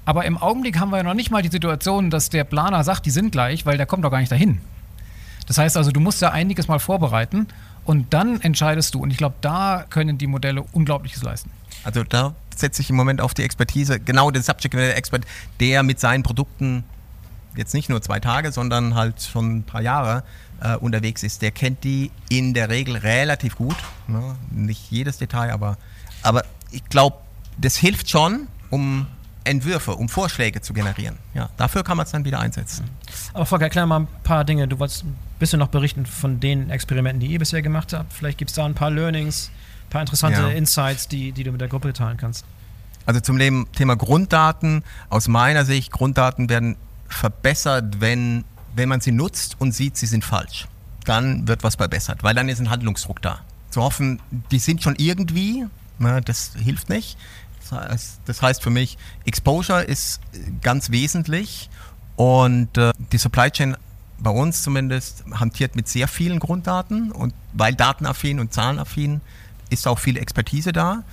Aber im Augenblick haben wir ja noch nicht mal die Situation, dass der Planer sagt, die sind gleich, weil der kommt doch gar nicht dahin. Das heißt also, du musst ja einiges mal vorbereiten und dann entscheidest du. Und ich glaube, da können die Modelle Unglaubliches leisten. Also da setze ich im Moment auf die Expertise, genau der Subject Matter Expert, der mit seinen Produkten jetzt nicht nur 2 Tage, sondern halt schon ein paar Jahre unterwegs ist. Der kennt die in der Regel relativ gut. Ne? Nicht jedes Detail, aber ich glaube, das hilft schon, um Entwürfe, um Vorschläge zu generieren. Ja, dafür kann man es dann wieder einsetzen. Aber Volker, erklär mal ein paar Dinge. Du wolltest ein bisschen noch berichten von den Experimenten, die ihr bisher gemacht habt. Vielleicht gibt es da ein paar Learnings, ein paar interessante Insights, die du mit der Gruppe teilen kannst. Also zum Thema Grunddaten. Aus meiner Sicht, Grunddaten werden verbessert, wenn man sie nutzt und sieht, sie sind falsch. Dann wird was verbessert, weil dann ist ein Handlungsdruck da. Zu hoffen, die sind schon irgendwie, das hilft nicht. Das heißt für mich, Exposure ist ganz wesentlich und die Supply Chain bei uns zumindest hantiert mit sehr vielen Grunddaten und weil datenaffin und zahlenaffin ist auch viel Expertise da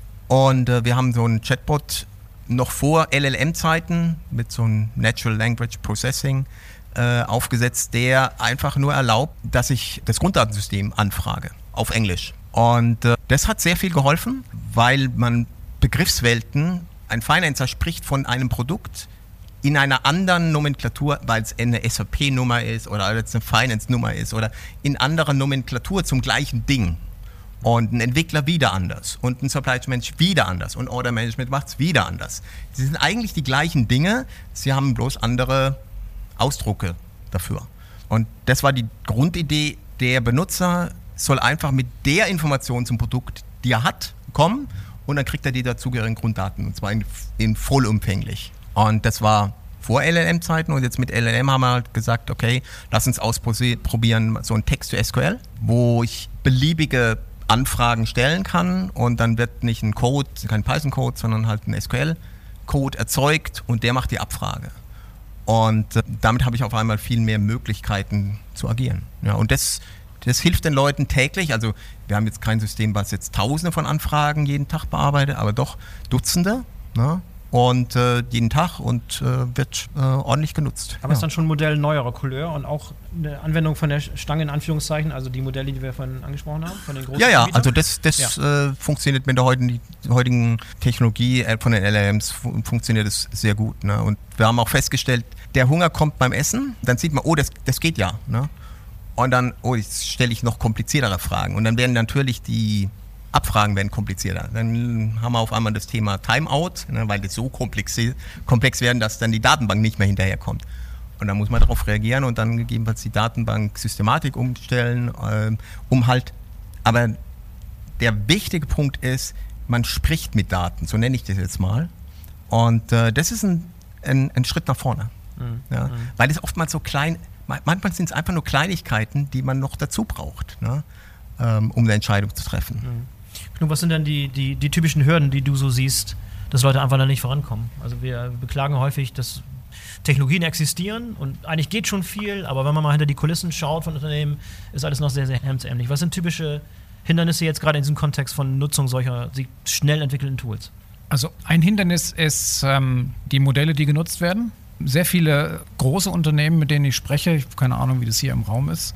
und wir haben so einen Chatbot noch vor LLM-Zeiten mit so einem Natural Language Processing aufgesetzt, der einfach nur erlaubt, dass ich das Grunddatensystem anfrage auf Englisch. Und das hat sehr viel geholfen, weil man Begriffswelten, ein Financer spricht von einem Produkt in einer anderen Nomenklatur, weil es eine SAP-Nummer ist oder als eine Finance-Nummer ist oder in anderer Nomenklatur zum gleichen Ding. Und ein Entwickler wieder anders und ein Supply Chain Mensch wieder anders und Order Management macht es wieder anders. Sie sind eigentlich die gleichen Dinge, sie haben bloß andere Ausdrucke dafür. Und das war die Grundidee, der Benutzer soll einfach mit der Information zum Produkt, die er hat, kommen und dann kriegt er die dazugehörigen Grunddaten und zwar in vollumfänglich. Und das war vor LLM-Zeiten und jetzt mit LLM haben wir halt gesagt, okay, lass uns ausprobieren so ein Text to SQL, wo ich beliebige Anfragen stellen kann und dann wird nicht ein Code, kein Python-Code, sondern halt ein SQL-Code erzeugt und der macht die Abfrage. Und damit habe ich auf einmal viel mehr Möglichkeiten zu agieren. Ja, und das hilft den Leuten täglich. Also wir haben jetzt kein System, was jetzt Tausende von Anfragen jeden Tag bearbeitet, aber doch Dutzende. Ne? Und jeden Tag und wird ordentlich genutzt. Aber es ist dann schon ein Modell neuerer Couleur und auch eine Anwendung von der Stange in Anführungszeichen, also die Modelle, die wir vorhin angesprochen haben, von den großen Ja, also das funktioniert mit der heutigen Technologie von den LLMs, funktioniert das sehr gut. Ne? Und wir haben auch festgestellt, der Hunger kommt beim Essen, dann sieht man, oh, das geht ja. Ne? Und dann, jetzt stelle ich noch kompliziertere Fragen. Und dann werden natürlich die Abfragen werden komplizierter. Dann haben wir auf einmal das Thema Timeout, ne, weil das so komplex werden, dass dann die Datenbank nicht mehr hinterherkommt. Und dann muss man darauf reagieren und dann gegebenenfalls die Datenbank-Systematik umstellen, aber der wichtige Punkt ist, man spricht mit Daten, so nenne ich das jetzt mal. Und das ist ein Schritt nach vorne. Ja, weil es oftmals so klein, manchmal sind es einfach nur Kleinigkeiten, die man noch dazu braucht, ne, um eine Entscheidung zu treffen. Knut, was sind denn die typischen Hürden, die du so siehst, dass Leute einfach da nicht vorankommen? Also wir beklagen häufig, dass Technologien existieren und eigentlich geht schon viel, aber wenn man mal hinter die Kulissen schaut von Unternehmen, ist alles noch sehr, sehr hemdsärmlich. Was sind typische Hindernisse jetzt gerade in diesem Kontext von Nutzung solcher schnell entwickelten Tools? Also ein Hindernis ist die Modelle, die genutzt werden. Sehr viele große Unternehmen, mit denen ich spreche, ich habe keine Ahnung, wie das hier im Raum ist,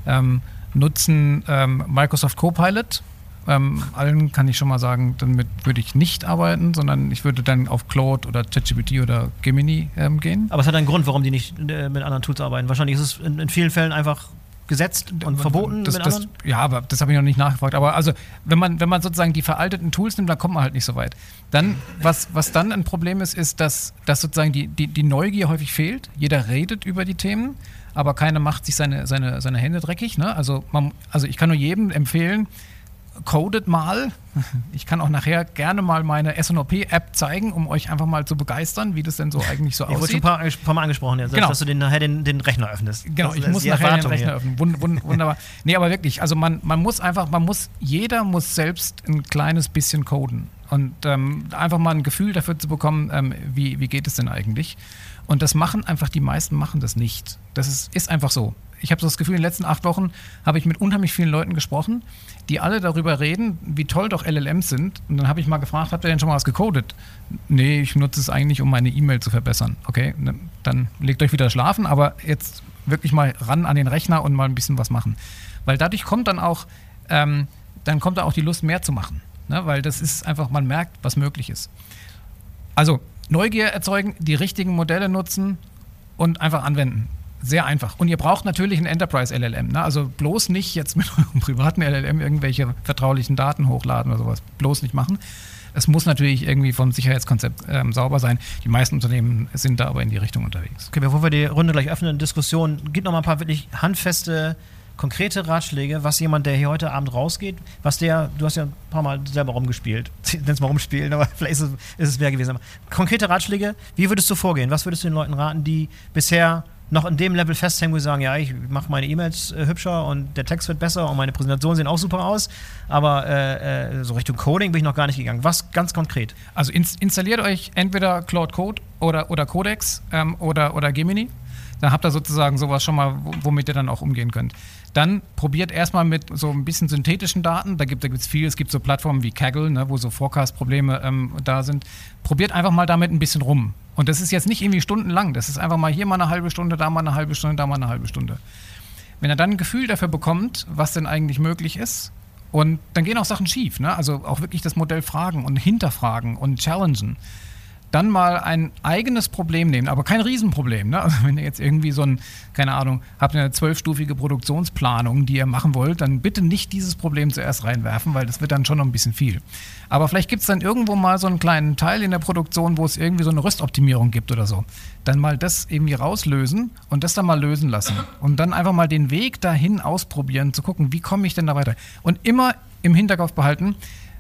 nutzen Microsoft Copilot. Allen kann ich schon mal sagen, damit würde ich nicht arbeiten, sondern ich würde dann auf Claude oder ChatGPT oder Gemini gehen. Aber es hat einen Grund, warum die nicht mit anderen Tools arbeiten. Wahrscheinlich ist es in vielen Fällen einfach gesetzt und verboten mit anderen? Ja, aber das habe ich noch nicht nachgefragt. Aber also, wenn man sozusagen die veralteten Tools nimmt, dann kommt man halt nicht so weit. Dann, was dann ein Problem ist, dass sozusagen die Neugier häufig fehlt. Jeder redet über die Themen, aber keiner macht sich seine Hände dreckig. Ne? Also ich kann nur jedem empfehlen, codet mal. Ich kann auch nachher gerne mal meine S&OP-App zeigen, um euch einfach mal zu begeistern, wie das denn so eigentlich so aussieht. Ich wurde schon ein paar Mal angesprochen, ja, genau. Dass du nachher den Rechner öffnest. Genau, ich muss nachher den Rechner öffnen. Wunderbar. Nee, aber wirklich, also jeder muss selbst ein kleines bisschen coden und einfach mal ein Gefühl dafür zu bekommen, wie geht es denn eigentlich? Und die meisten machen das nicht. Das ist einfach so. ich habe so das Gefühl, in den letzten 8 Wochen habe ich mit unheimlich vielen Leuten gesprochen, die alle darüber reden, wie toll doch LLMs sind. Und dann habe ich mal gefragt, habt ihr denn schon mal was gecodet? Nee, ich nutze es eigentlich, um meine E-Mail zu verbessern. Okay, dann legt euch wieder schlafen, aber jetzt wirklich mal ran an den Rechner und mal ein bisschen was machen. Weil dadurch kommt dann auch die Lust, mehr zu machen. Ne? Weil das ist einfach, man merkt, was möglich ist. Also Neugier erzeugen, die richtigen Modelle nutzen und einfach anwenden. Sehr einfach. Und ihr braucht natürlich ein Enterprise-LLM. Ne? Also bloß nicht jetzt mit eurem privaten LLM irgendwelche vertraulichen Daten hochladen oder sowas. Bloß nicht machen. Es muss natürlich irgendwie vom Sicherheitskonzept sauber sein. Die meisten Unternehmen sind da aber in die Richtung unterwegs. Okay, bevor wir die Runde gleich öffnen, Diskussion, gibt noch mal ein paar wirklich handfeste, konkrete Ratschläge, was jemand, der hier heute Abend rausgeht, du hast ja ein paar Mal selber rumgespielt, nenn's mal rumspielen, aber vielleicht ist es mehr gewesen. Aber konkrete Ratschläge, wie würdest du vorgehen? Was würdest du den Leuten raten, die bisher noch in dem Level festhängen, wo sie sagen, ja, ich mache meine E-Mails hübscher und der Text wird besser und meine Präsentationen sehen auch super aus, aber so Richtung Coding bin ich noch gar nicht gegangen. Was ganz konkret? Also installiert euch entweder Claude Code oder Codex oder Gemini. Dann habt ihr sozusagen sowas schon mal, womit ihr dann auch umgehen könnt. Dann probiert erstmal mit so ein bisschen synthetischen Daten. Da gibt's viel. Es gibt so Plattformen wie Kaggle, ne, wo so Forecast-Probleme da sind. Probiert einfach mal damit ein bisschen rum. Und das ist jetzt nicht irgendwie stundenlang. Das ist einfach mal hier mal eine halbe Stunde, da mal eine halbe Stunde, da mal eine halbe Stunde. Wenn ihr dann ein Gefühl dafür bekommt, was denn eigentlich möglich ist, und dann gehen auch Sachen schief. Ne? Also auch wirklich das Modell fragen und hinterfragen und challengen. Dann mal ein eigenes Problem nehmen, aber kein Riesenproblem. Ne? Also wenn ihr jetzt irgendwie habt eine 12-stufige Produktionsplanung, die ihr machen wollt, dann bitte nicht dieses Problem zuerst reinwerfen, weil das wird dann schon noch ein bisschen viel. Aber vielleicht gibt es dann irgendwo mal so einen kleinen Teil in der Produktion, wo es irgendwie so eine Rüstoptimierung gibt oder so. Dann mal das irgendwie rauslösen und das dann mal lösen lassen. Und dann einfach mal den Weg dahin ausprobieren, zu gucken, wie komme ich denn da weiter. Und immer im Hinterkopf behalten,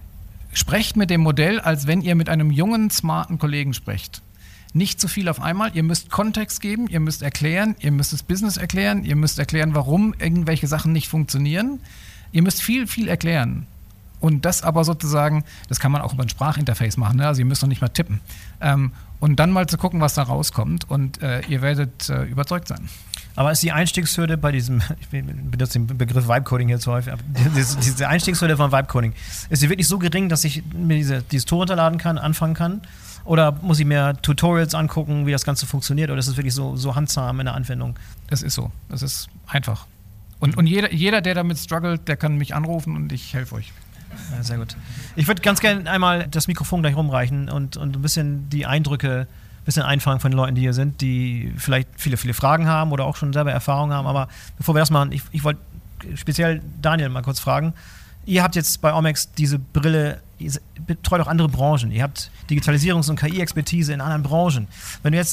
sprecht mit dem Modell, als wenn ihr mit einem jungen, smarten Kollegen sprecht. Nicht zu viel auf einmal. Ihr müsst Kontext geben, ihr müsst erklären, ihr müsst das Business erklären, ihr müsst erklären, warum irgendwelche Sachen nicht funktionieren. Ihr müsst viel, viel erklären. Und das aber sozusagen, das kann man auch über ein Sprachinterface machen, ne? Also ihr müsst noch nicht mal tippen. Und dann mal zu gucken, was da rauskommt. Und ihr werdet überzeugt sein. Aber ist die Einstiegshürde bei diesem, ich benutze den Begriff Vibe-Coding hier zu häufig, aber diese Einstiegshürde von Vibe-Coding, ist sie wirklich so gering, dass ich mir dieses Tool runterladen kann, anfangen kann? Oder muss ich mir Tutorials angucken, wie das Ganze funktioniert? Oder ist es wirklich so handzahm in der Anwendung? Das ist so. Das ist einfach. Und jeder, der damit struggelt, der kann mich anrufen und ich helfe euch. Ja, sehr gut. Ich würde ganz gerne einmal das Mikrofon gleich rumreichen und ein bisschen die Eindrücke einfangen von den Leuten, die hier sind, die vielleicht viele, viele Fragen haben oder auch schon selber Erfahrungen haben. Aber bevor wir das machen, ich wollte speziell Daniel mal kurz fragen. Ihr habt jetzt bei Omex diese Brille, ihr betreut auch andere Branchen. Ihr habt Digitalisierungs- und KI-Expertise in anderen Branchen. Wenn du jetzt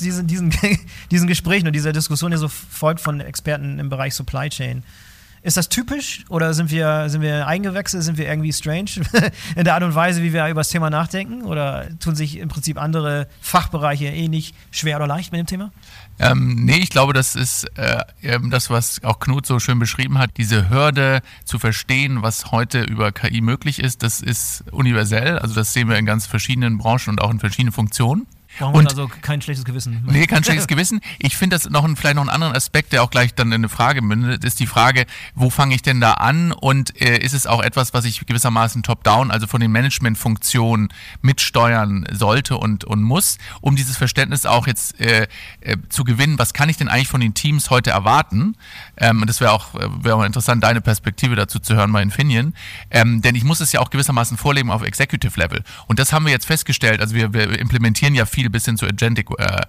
diesen Gesprächen und dieser Diskussion hier so folgt von Experten im Bereich Supply Chain, ist das typisch oder sind wir eingewechselt, sind wir irgendwie strange in der Art und Weise, wie wir über das Thema nachdenken? Oder tun sich im Prinzip andere Fachbereiche ähnlich schwer oder leicht mit dem Thema? Nee, ich glaube, das ist das, was auch Knut so schön beschrieben hat. Diese Hürde zu verstehen, was heute über KI möglich ist, das ist universell. Also das sehen wir in ganz verschiedenen Branchen und auch in verschiedenen Funktionen. Und also kein schlechtes Gewissen. Nee, kein schlechtes Gewissen. Ich finde das vielleicht noch einen anderen Aspekt, der auch gleich dann in eine Frage mündet, ist die Frage, wo fange ich denn da an und ist es auch etwas, was ich gewissermaßen top-down, also von den Managementfunktionen mitsteuern sollte und muss, um dieses Verständnis auch jetzt zu gewinnen, was kann ich denn eigentlich von den Teams heute erwarten? Und das wäre auch interessant, deine Perspektive dazu zu hören bei Infineon. Denn ich muss es ja auch gewissermaßen vorleben auf Executive-Level. Und das haben wir jetzt festgestellt, also wir implementieren ja viel bis hin zu Agentic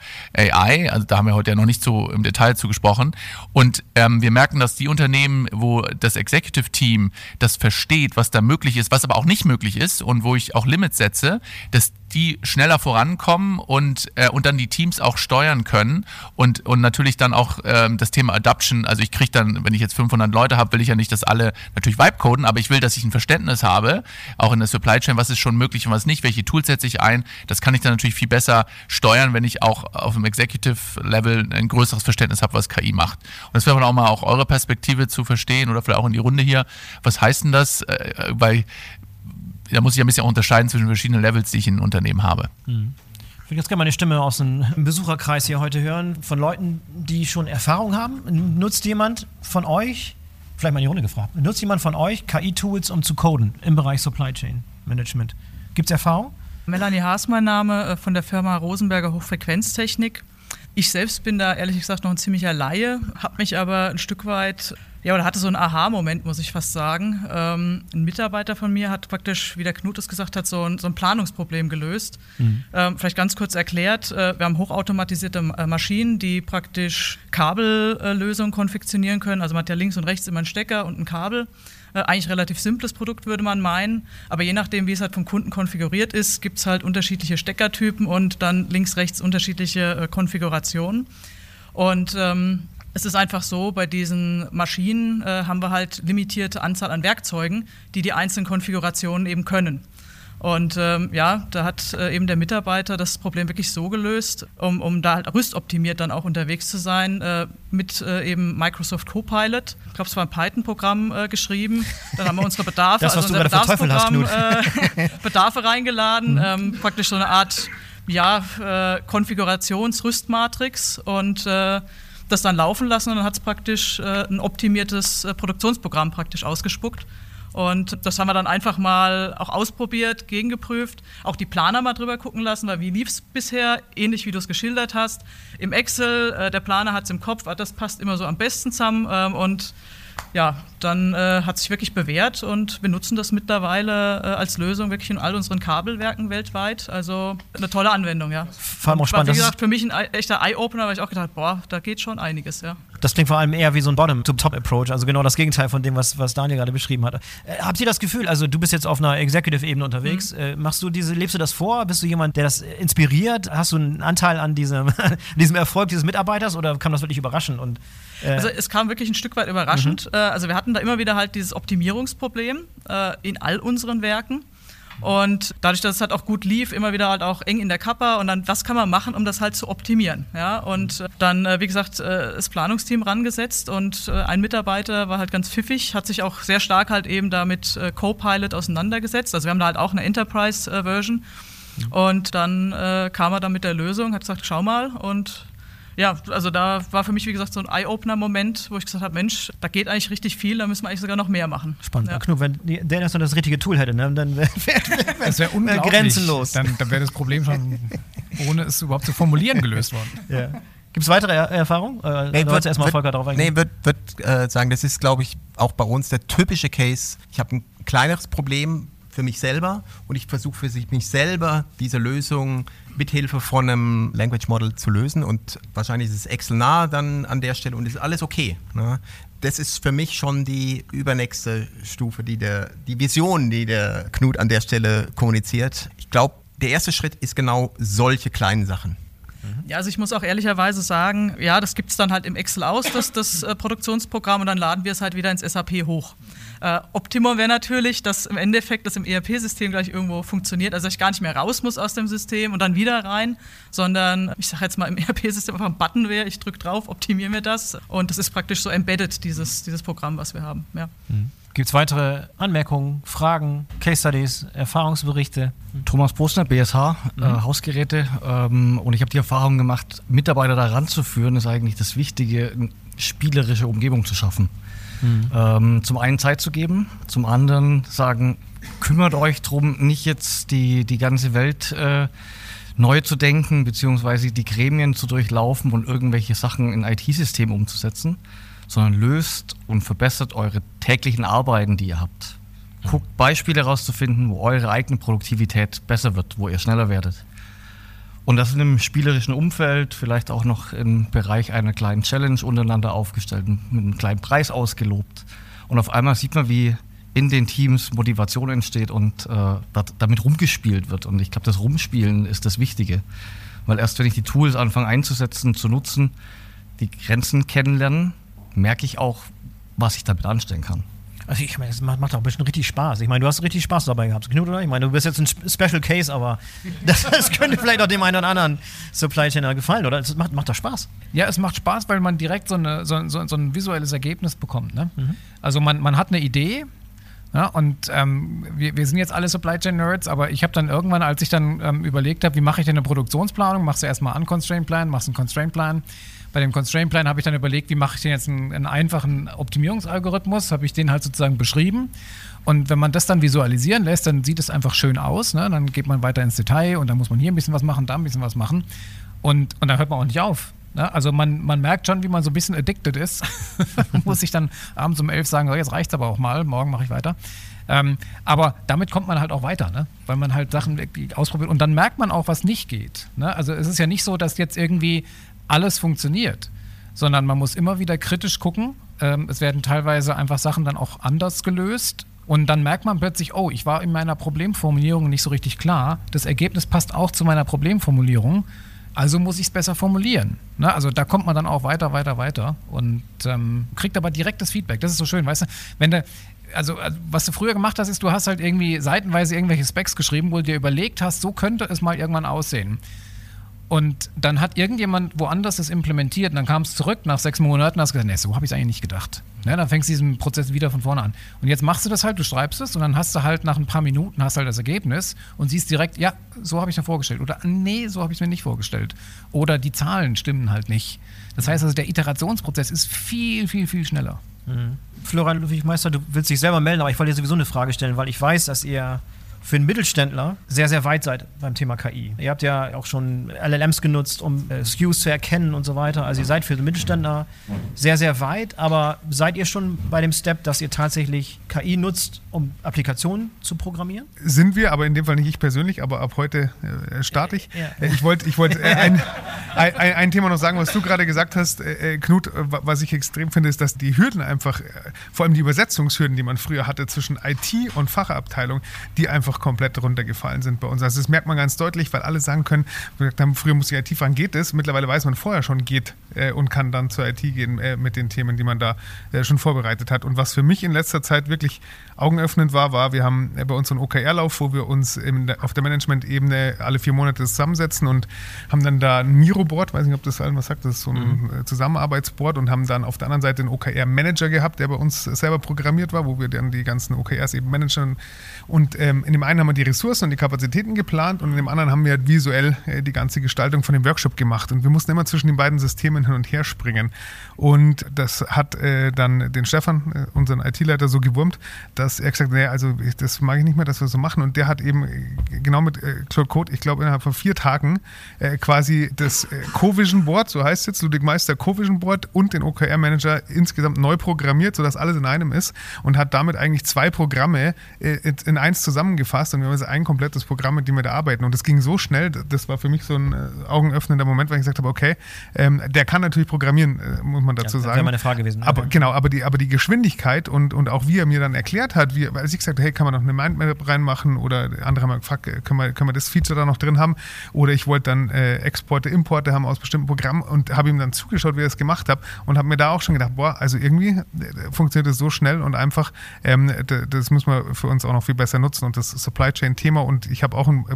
AI, also da haben wir heute ja noch nicht so im Detail zu gesprochen. Und wir merken, dass die Unternehmen, wo das Executive Team das versteht, was da möglich ist, was aber auch nicht möglich ist und wo ich auch Limits setze, dass die schneller vorankommen und dann die Teams auch steuern können und natürlich dann auch das Thema Adoption, also ich kriege dann, wenn ich jetzt 500 Leute habe, will ich ja nicht, dass alle natürlich Vibe coden, aber ich will, dass ich ein Verständnis habe, auch in der Supply Chain, was ist schon möglich und was nicht, welche Tools setze ich ein, das kann ich dann natürlich viel besser steuern, wenn ich auch auf dem Executive-Level ein größeres Verständnis habe, was KI macht. Und das wäre auch mal auch eure Perspektive zu verstehen oder vielleicht auch in die Runde hier, was heißt denn das, weil da muss ich ein bisschen auch unterscheiden zwischen verschiedenen Levels, die ich in einem Unternehmen habe. Ich würde jetzt gerne mal eine Stimme aus dem Besucherkreis hier heute hören, von Leuten, die schon Erfahrung haben. Nutzt jemand von euch, vielleicht mal in die Runde gefragt, nutzt jemand von euch KI-Tools, um zu coden im Bereich Supply Chain Management? Gibt es Erfahrung? Melanie Haas, mein Name, von der Firma Rosenberger Hochfrequenztechnik. Ich selbst bin da ehrlich gesagt noch ein ziemlicher Laie, habe mich aber ein Stück weit, oder hatte so einen Aha-Moment, muss ich fast sagen. Ein Mitarbeiter von mir hat praktisch, wie der Knut es gesagt hat, so ein Planungsproblem gelöst. Vielleicht ganz kurz erklärt, wir haben hochautomatisierte Maschinen, die praktisch Kabellösungen konfektionieren können. Also man hat ja links und rechts immer einen Stecker und ein Kabel. Eigentlich relativ simples Produkt, würde man meinen, aber je nachdem, wie es halt vom Kunden konfiguriert ist, gibt es halt unterschiedliche Steckertypen und dann links, rechts unterschiedliche Konfigurationen. Und es ist einfach so, bei diesen Maschinen haben wir halt limitierte Anzahl an Werkzeugen, die einzelnen Konfigurationen eben können. Und da hat eben der Mitarbeiter das Problem wirklich so gelöst, um da halt rüstoptimiert dann auch unterwegs zu sein, mit eben Microsoft Copilot. Ich glaube, es war ein Python-Programm geschrieben. Dann haben wir unsere Bedarfe, das, was du gerade verteufelt hast, Knut. Bedarfe reingeladen, praktisch so eine Art Konfigurationsrüstmatrix und das dann laufen lassen und dann hat es praktisch ein optimiertes Produktionsprogramm praktisch ausgespuckt. Und das haben wir dann einfach mal auch ausprobiert, gegengeprüft, auch die Planer mal drüber gucken lassen, weil wie lief es bisher, ähnlich wie du es geschildert hast. Im Excel, der Planer hat es im Kopf, das passt immer so am besten zusammen und ja, dann hat sich wirklich bewährt und wir nutzen das mittlerweile als Lösung wirklich in all unseren Kabelwerken weltweit. Also eine tolle Anwendung, ja. Vor allem auch spannend. War, wie gesagt, für mich ein echter Eye-Opener, weil ich auch gedacht habe, da geht schon einiges, ja. Das klingt vor allem eher wie so ein Bottom-to-Top-Approach, also genau das Gegenteil von dem, was Daniel gerade beschrieben hat. Habt ihr das Gefühl, also du bist jetzt auf einer Executive-Ebene unterwegs, lebst du das vor? Bist du jemand, der das inspiriert? Hast du einen Anteil an diesem Erfolg dieses Mitarbeiters oder kam das wirklich überraschend? Also es kam wirklich ein Stück weit überraschend. Also wir hatten da immer wieder halt dieses Optimierungsproblem in all unseren Werken. Und dadurch, dass es halt auch gut lief, immer wieder halt auch eng in der Kappa und dann, was kann man machen, um das halt zu optimieren, ja, und dann, wie gesagt, das Planungsteam rangesetzt und ein Mitarbeiter war halt ganz pfiffig, hat sich auch sehr stark halt eben da mit Copilot auseinandergesetzt, also wir haben da halt auch eine Enterprise-Version und dann kam er dann mit der Lösung, hat gesagt, schau mal und ja, also da war für mich, wie gesagt, so ein Eye-Opener-Moment, wo ich gesagt habe, Mensch, da geht eigentlich richtig viel, da müssen wir eigentlich sogar noch mehr machen. Spannend. Ja. Knut, wenn der erst noch das richtige Tool hätte, ne, dann wäre unglaublich. Grenzenlos. Dann wäre das Problem schon, ohne es überhaupt zu formulieren, gelöst worden. Ja. Gibt es weitere Erfahrungen? Erstmal Volker darauf eingehen. Würde sagen, das ist, glaube ich, auch bei uns der typische Case. Ich habe ein kleineres Problem für mich selber und ich versuche für mich selber diese Lösung mithilfe von einem Language Model zu lösen und wahrscheinlich ist es Excel nah dann an der Stelle und ist alles okay. Ne? Das ist für mich schon die übernächste Stufe, die Vision, die der Knut an der Stelle kommuniziert. Ich glaube, der erste Schritt ist genau solche kleinen Sachen. Ja, also ich muss auch ehrlicherweise sagen, ja, das gibt es dann halt im Excel aus, das Produktionsprogramm, und dann laden wir es halt wieder ins SAP hoch. Optimum wäre natürlich, dass im Endeffekt das im ERP-System gleich irgendwo funktioniert, also dass ich gar nicht mehr raus muss aus dem System und dann wieder rein, sondern ich sage jetzt mal im ERP-System einfach ein Button wäre, ich drücke drauf, optimieren wir das und das ist praktisch so embedded, dieses Programm, was wir haben. Ja. Gibt es weitere Anmerkungen, Fragen, Case Studies, Erfahrungsberichte? Thomas Postner, BSH, Hausgeräte. Und ich habe die Erfahrung gemacht, Mitarbeiter da ranzuführen, ist eigentlich das Wichtige, eine spielerische Umgebung zu schaffen. Zum einen Zeit zu geben, zum anderen sagen, kümmert euch darum, nicht jetzt die ganze Welt neu zu denken, beziehungsweise die Gremien zu durchlaufen und irgendwelche Sachen in IT-Systeme umzusetzen, sondern löst und verbessert eure täglichen Arbeiten, die ihr habt. Guckt Beispiele herauszufinden, wo eure eigene Produktivität besser wird, wo ihr schneller werdet. Und das in einem spielerischen Umfeld, vielleicht auch noch im Bereich einer kleinen Challenge untereinander aufgestellt, mit einem kleinen Preis ausgelobt. Und auf einmal sieht man, wie in den Teams Motivation entsteht und damit rumgespielt wird. Und ich glaube, das Rumspielen ist das Wichtige. Weil erst wenn ich die Tools anfange einzusetzen, zu nutzen, die Grenzen kennenlernen, merke ich auch, was ich damit anstellen kann. Also ich meine, das macht auch bestimmt richtig Spaß. Ich meine, du hast richtig Spaß dabei gehabt, Knut, oder? Ich meine, du bist jetzt ein Special Case, aber das könnte vielleicht auch dem einen oder anderen Supply Chainer gefallen, oder? Es macht doch Spaß. Ja, es macht Spaß, weil man direkt so ein visuelles Ergebnis bekommt. Ne? Also man hat eine Idee, Ja, und wir sind jetzt alle Supply Chain Nerds, aber ich habe dann irgendwann, als ich dann überlegt habe, wie mache ich denn eine Produktionsplanung, machst du erstmal einen Constraint Plan, machst einen Constraint Plan. Bei dem Constraint Plan habe ich dann überlegt, wie mache ich denn jetzt einen einfachen Optimierungsalgorithmus, habe ich den halt sozusagen beschrieben. Und wenn man das dann visualisieren lässt, dann sieht es einfach schön aus. Ne? Dann geht man weiter ins Detail und dann muss man hier ein bisschen was machen, da ein bisschen was machen. Und dann hört man auch nicht auf. Ne? Also man merkt schon, wie man so ein bisschen addicted ist. Muss ich dann abends um 11 sagen, so, jetzt reicht's aber auch mal, morgen mache ich weiter. Aber damit kommt man halt auch weiter, ne? Weil man halt Sachen wirklich ausprobiert. Und dann merkt man auch, was nicht geht. Ne? Also es ist ja nicht so, dass jetzt irgendwie alles funktioniert, sondern man muss immer wieder kritisch gucken. Es werden teilweise einfach Sachen dann auch anders gelöst. Und dann merkt man plötzlich, oh, ich war in meiner Problemformulierung nicht so richtig klar. Das Ergebnis passt auch zu meiner Problemformulierung. Also muss ich es besser formulieren. Ne? Also da kommt man dann auch weiter und kriegt aber direktes Feedback. Das ist so schön, weißt du? Wenn du, also was du früher gemacht hast, ist, du hast halt irgendwie seitenweise irgendwelche Specs geschrieben, wo du dir überlegt hast, so könnte es mal irgendwann aussehen. Und dann hat irgendjemand woanders das implementiert und dann kam es zurück nach 6 Monaten und hast gesagt, nee, so habe ich es eigentlich nicht gedacht. Ne, dann fängst du diesen Prozess wieder von vorne an. Und jetzt machst du das halt, du schreibst es und dann hast du halt nach ein paar Minuten hast halt das Ergebnis und siehst direkt, ja, so habe ich mir vorgestellt. Oder nee, so habe ich es mir nicht vorgestellt. Oder die Zahlen stimmen halt nicht. Das heißt also, der Iterationsprozess ist viel, viel, viel schneller. Mhm. Florian Ludwig-Meister, du willst dich selber melden, aber ich wollte dir sowieso eine Frage stellen, weil ich weiß, dass ihr für einen Mittelständler sehr, sehr weit seid beim Thema KI. Ihr habt ja auch schon LLMs genutzt, um SKUs zu erkennen und so weiter. Also ihr seid für den Mittelständler sehr, sehr weit. Aber seid ihr schon bei dem Step, dass ihr tatsächlich KI nutzt, um Applikationen zu programmieren? Sind wir, aber in dem Fall nicht ich persönlich, aber ab heute starte ich. Ja. Ich wollte ein Thema noch sagen, was du gerade gesagt hast, Knut, was ich extrem finde, ist, dass die Hürden einfach, vor allem die Übersetzungshürden, die man früher hatte zwischen IT und Fachabteilung, die einfach komplett runtergefallen sind bei uns. Also das merkt man ganz deutlich, weil alle sagen können, früher musste ich IT fahren, geht es. Mittlerweile weiß man vorher schon, geht und kann dann zur IT gehen mit den Themen, die man da schon vorbereitet hat. Und was für mich in letzter Zeit wirklich augenöffnend war, wir haben bei uns so einen OKR-Lauf, wo wir uns auf der Management-Ebene alle 4 Monate zusammensetzen und haben dann da ein Miro-Board, weiß nicht, ob das allen was sagt, das ist so ein Zusammenarbeitsboard und haben dann auf der anderen Seite einen OKR-Manager gehabt, der bei uns selber programmiert war, wo wir dann die ganzen OKRs eben managen. Und in dem einen haben wir die Ressourcen und die Kapazitäten geplant und in dem anderen haben wir visuell die ganze Gestaltung von dem Workshop gemacht. Und wir mussten immer zwischen den beiden Systemen hin und her springen. Und das hat dann den Stefan, unseren IT-Leiter, so gewurmt, dass er gesagt hat, nee, also das mag ich nicht mehr, dass wir so machen. Und der hat eben genau mit Claude Code, ich glaube innerhalb von 4 Tagen, quasi das Co-Vision Board, so heißt es jetzt, Ludwig-Meister Co-Vision Board und den OKR-Manager insgesamt neu programmiert, sodass alles in einem ist und hat damit eigentlich 2 Programme in eins zusammengefasst und wir haben jetzt ein komplettes Programm, mit dem wir da arbeiten. Und das ging so schnell, das war für mich so ein augenöffnender Moment, weil ich gesagt habe, okay, der kann natürlich programmieren, muss man dazu sagen. Das wäre meine Frage gewesen. Aber genau, aber die Geschwindigkeit und auch wie er mir dann erklärt hat, weil ich gesagt habe, hey, kann man noch eine Mindmap reinmachen oder andere haben gefragt, können wir das Feature da noch drin haben oder ich wollte dann Exporte, Importe haben aus bestimmten Programmen und habe ihm dann zugeschaut, wie er das gemacht hat und habe mir da auch schon gedacht, boah, also irgendwie funktioniert das so schnell und einfach, das müssen wir für uns auch noch viel besser nutzen und das Supply Chain Thema und ich habe auch ein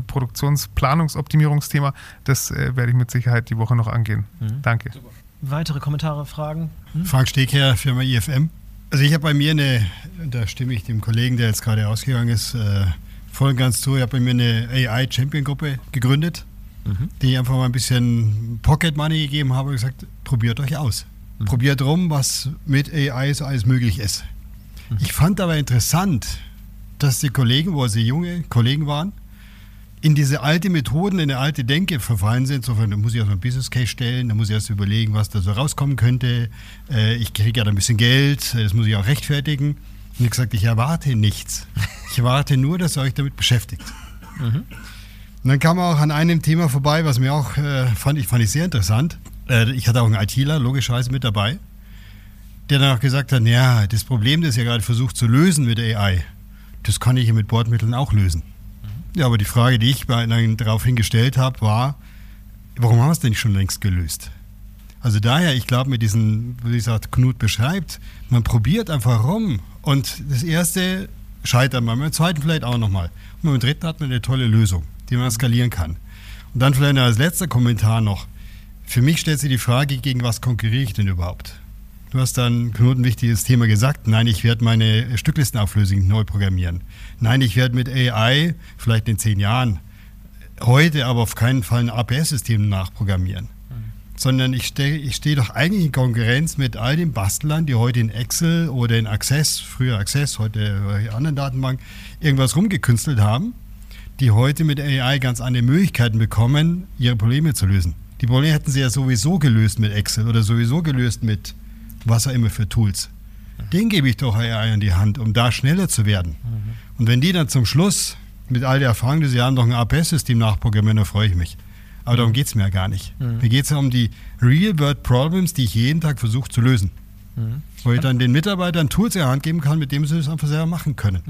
Produktionsplanungsoptimierungsthema, das werde ich mit Sicherheit die Woche noch angehen. Danke. Super. Weitere Kommentare, Fragen? Frank Stegherr, Firma IFM. Also ich habe bei mir da stimme ich dem Kollegen, der jetzt gerade ausgegangen ist, voll und ganz zu, ich habe bei mir eine AI-Champion-Gruppe gegründet, die ich einfach mal ein bisschen Pocket Money gegeben habe und gesagt, probiert euch aus. Probiert rum, was mit AI so alles möglich ist. Ich fand aber interessant, dass die Kollegen, wo sie junge Kollegen waren, in diese alte Methoden, in eine alte Denke verfallen sind. So, da muss ich erst mal ein Business Case stellen, da muss ich erst überlegen, was da so rauskommen könnte. Ich kriege ja da ein bisschen Geld, das muss ich auch rechtfertigen. Und ich habe gesagt, ich erwarte nichts. Ich erwarte nur, dass ihr euch damit beschäftigt. Und dann kam er auch an einem Thema vorbei, was mir auch fand ich sehr interessant. Ich hatte auch einen ITler, logischerweise mit dabei, der dann auch gesagt hat, ja, das Problem, das ihr gerade versucht zu lösen mit AI, das kann ich ja mit Bordmitteln auch lösen. Ja, aber die Frage, die ich daraufhin gestellt habe, war, warum haben wir es denn nicht schon längst gelöst? Also daher, ich glaube, mit diesen, wie gesagt, Knut beschreibt, man probiert einfach rum und das erste scheitert man, beim zweiten vielleicht auch nochmal. Und beim dritten hat man eine tolle Lösung, die man skalieren kann. Und dann vielleicht als letzter Kommentar noch, für mich stellt sich die Frage, gegen was konkurriere ich denn überhaupt? Du hast dann, Knut, ein wichtiges Thema gesagt. Nein, ich werde meine Stücklistenauflösung neu programmieren. Nein, ich werde mit AI, vielleicht in 10 Jahren, heute aber auf keinen Fall ein APS-System nachprogrammieren. Sondern ich stehe doch eigentlich in Konkurrenz mit all den Bastlern, die heute in Excel oder in Access, früher Access, heute in anderen Datenbanken, irgendwas rumgekünstelt haben, die heute mit AI ganz andere Möglichkeiten bekommen, ihre Probleme zu lösen. Die Probleme hätten sie ja sowieso gelöst mit Excel oder sowieso gelöst mit was auch immer für Tools. Den gebe ich doch AI an die Hand, um da schneller zu werden. Und wenn die dann zum Schluss mit all der Erfahrung, die sie haben, noch ein APS-System nachprogrammieren, dann freue ich mich. Aber darum geht es mir ja gar nicht. Mir geht es ja um die Real-World-Problems, die ich jeden Tag versuche zu lösen. Wo ich dann den Mitarbeitern Tools in die Hand geben kann, mit denen sie das einfach selber machen können.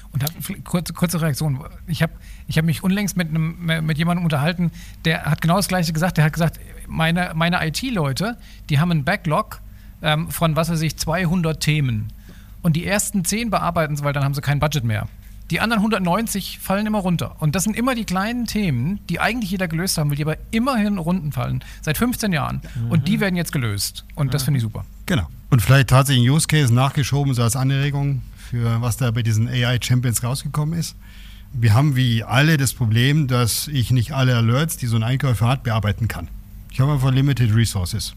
Und kurze Reaktion. Ich hab mich unlängst mit jemandem unterhalten, der hat genau das Gleiche gesagt. Der hat gesagt, meine IT-Leute, die haben einen Backlog von, 200 Themen. Und die ersten 10 bearbeiten sie, weil dann haben sie kein Budget mehr. Die anderen 190 fallen immer runter. Und das sind immer die kleinen Themen, die eigentlich jeder gelöst haben will, die aber immerhin runterfallen. Seit 15 Jahren. Und die werden jetzt gelöst. Und das finde ich super. Genau. Und vielleicht tatsächlich ein Use Case nachgeschoben, so als Anregung für was da bei diesen AI Champions rausgekommen ist. Wir haben wie alle das Problem, dass ich nicht alle Alerts, die so ein Einkäufer hat, bearbeiten kann. Ich habe einfach Limited Resources.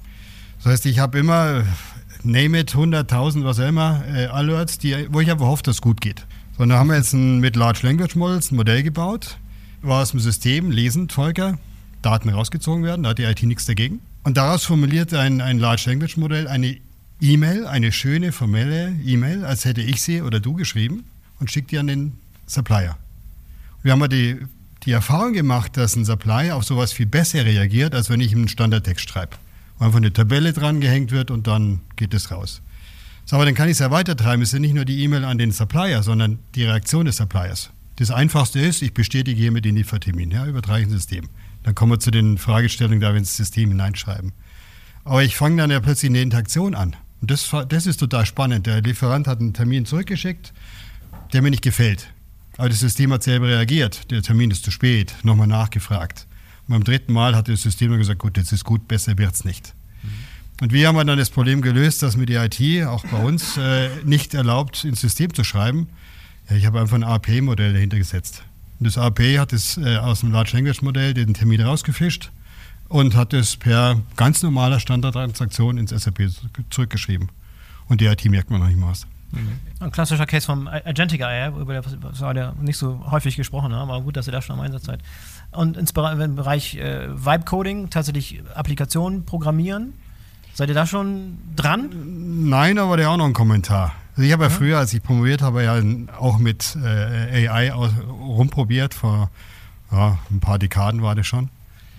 Das heißt, ich habe immer, name it, 100.000, was auch immer, Alerts, wo ich einfach hoffe, dass es gut geht. So, und da haben wir jetzt mit Large Language Models ein Modell gebaut, war aus dem System lesend, Volker, Daten rausgezogen werden, da hat die IT nichts dagegen. Und daraus formuliert ein Large Language Modell eine E-Mail, eine schöne, formelle E-Mail, als hätte ich sie oder du geschrieben und schickt die an den Supplier. Wir haben die Erfahrung gemacht, dass ein Supplier auf sowas viel besser reagiert, als wenn ich einen Standardtext schreibe. Wo einfach eine Tabelle dran gehängt wird und dann geht es raus. So, aber dann kann ich es ja weitertreiben. Es ist ja nicht nur die E-Mail an den Supplier, sondern die Reaktion des Suppliers. Das Einfachste ist, ich bestätige hiermit den Liefertermin, ja, übertrage ich ein System. Dann kommen wir zu den Fragestellungen, da wir ins System hineinschreiben. Aber ich fange dann ja plötzlich eine Interaktion an. Und das ist total spannend. Der Lieferant hat einen Termin zurückgeschickt, der mir nicht gefällt. Aber das System hat selber reagiert. Der Termin ist zu spät, nochmal nachgefragt. Und beim 3. Mal hat das System dann gesagt, gut, jetzt ist gut, besser wird's nicht. Und wie haben wir dann das Problem gelöst, dass mir die IT, auch bei uns, nicht erlaubt, ins System zu schreiben? Ja, ich habe einfach ein API-Modell dahinter gesetzt. Und das API hat es aus dem Large Language Modell den Termin rausgefischt und hat es per ganz normaler Standardtransaktion ins SAP zurückgeschrieben. Und die IT merkt man noch nicht mal was. Ein klassischer Case vom Agentic AI, über das war ja nicht so häufig gesprochen haben, aber gut, dass ihr da schon am Einsatz seid. Und im Bereich Vibe-Coding, tatsächlich Applikationen programmieren. Seid ihr da schon dran? Nein, aber der auch noch ein Kommentar. Also ich habe ja früher, als ich promoviert habe, ja auch mit AI rumprobiert. Vor ein paar Dekaden war das schon.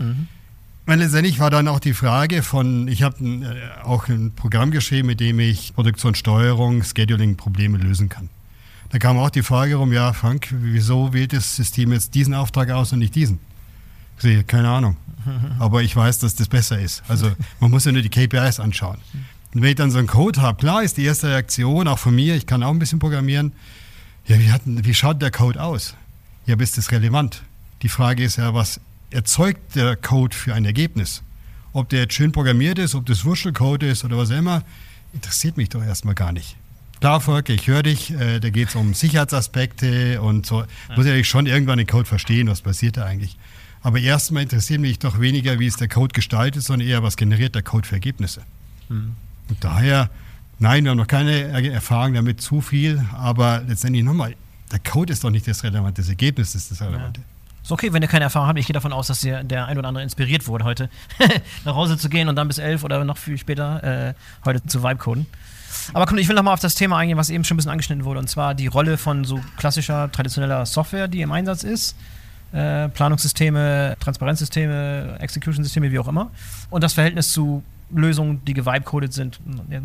Weil letztendlich war dann auch die Frage von, ich habe auch ein Programm geschrieben, mit dem ich Produktionssteuerung, Scheduling-Probleme lösen kann. Da kam auch die Frage rum, ja Frank, wieso wählt das System jetzt diesen Auftrag aus und nicht diesen? Ich sehe, keine Ahnung. Aber ich weiß, dass das besser ist. Also man muss ja nur die KPIs anschauen. Und wenn ich dann so einen Code habe, klar ist die erste Reaktion, auch von mir, ich kann auch ein bisschen programmieren, ja, wie schaut der Code aus? Ja, aber ist das relevant? Die Frage ist ja, was erzeugt der Code für ein Ergebnis? Ob der jetzt schön programmiert ist, ob das Wurschelcode ist oder was auch immer, interessiert mich doch erstmal gar nicht. Klar, Volker, ich höre dich, da geht es um Sicherheitsaspekte und so. Muss ja schon irgendwann den Code verstehen, was passiert da eigentlich. Aber erstmal interessiert mich doch weniger, wie ist der Code gestaltet, sondern eher, was generiert der Code für Ergebnisse. Und daher, nein, wir haben noch keine Erfahrung damit, zu viel, aber letztendlich nochmal, der Code ist doch nicht das Relevante, das Ergebnis ist das Relevante. Ja. Ist okay, wenn ihr keine Erfahrung habt. Ich gehe davon aus, dass der ein oder andere inspiriert wurde, heute nach Hause zu gehen und dann bis 11 oder noch viel später heute zu Vibe-Coden. Aber komm, ich will nochmal auf das Thema eingehen, was eben schon ein bisschen angeschnitten wurde, und zwar die Rolle von so klassischer, traditioneller Software, die im Einsatz ist. Planungssysteme, Transparenzsysteme, Execution-Systeme, wie auch immer. Und das Verhältnis zu Lösungen, die gevibe-coded sind,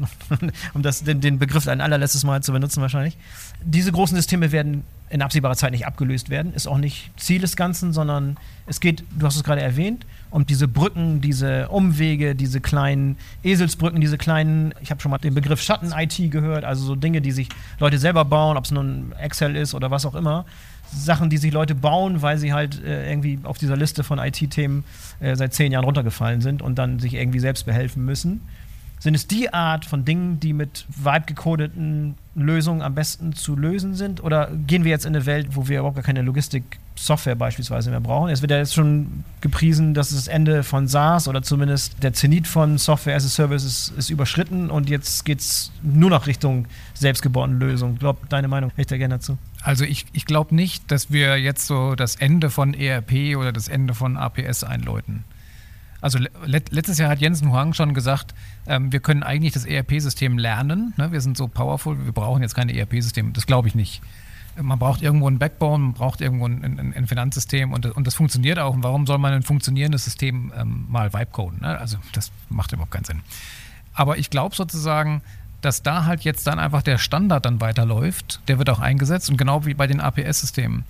um den Begriff ein allerletztes Mal zu benutzen wahrscheinlich. Diese großen Systeme werden in absehbarer Zeit nicht abgelöst werden. Ist auch nicht Ziel des Ganzen, sondern es geht, du hast es gerade erwähnt, um diese Brücken, diese Umwege, diese kleinen Eselsbrücken, diese kleinen, ich habe schon mal den Begriff Schatten-IT gehört, also so Dinge, die sich Leute selber bauen, ob es nun Excel ist oder was auch immer. Sachen, die sich Leute bauen, weil sie halt irgendwie auf dieser Liste von IT-Themen seit 10 Jahren runtergefallen sind und dann sich irgendwie selbst behelfen müssen. Sind es die Art von Dingen, die mit Vibe-gecodeten Lösungen am besten zu lösen sind? Oder gehen wir jetzt in eine Welt, wo wir überhaupt gar keine Logistik-Software beispielsweise mehr brauchen? Es wird ja jetzt schon gepriesen, dass das Ende von SaaS oder zumindest der Zenit von Software as a Service ist überschritten und jetzt geht es nur noch Richtung selbstgebauten Lösungen. Deine Meinung hätte ich da gerne dazu. Also ich glaube nicht, dass wir jetzt so das Ende von ERP oder das Ende von APS einläuten. Also letztes Jahr hat Jensen Huang schon gesagt, wir können eigentlich das ERP-System lernen. Ne? Wir sind so powerful, wir brauchen jetzt keine ERP-Systeme. Das glaube ich nicht. Man braucht irgendwo ein Backbone, man braucht irgendwo ein Finanzsystem und das funktioniert auch. Und warum soll man ein funktionierendes System mal Vibe-coden? Ne? Also das macht überhaupt keinen Sinn. Aber ich glaube sozusagen, dass da halt jetzt dann einfach der Standard dann weiterläuft. Der wird auch eingesetzt und genau wie bei den APS-Systemen.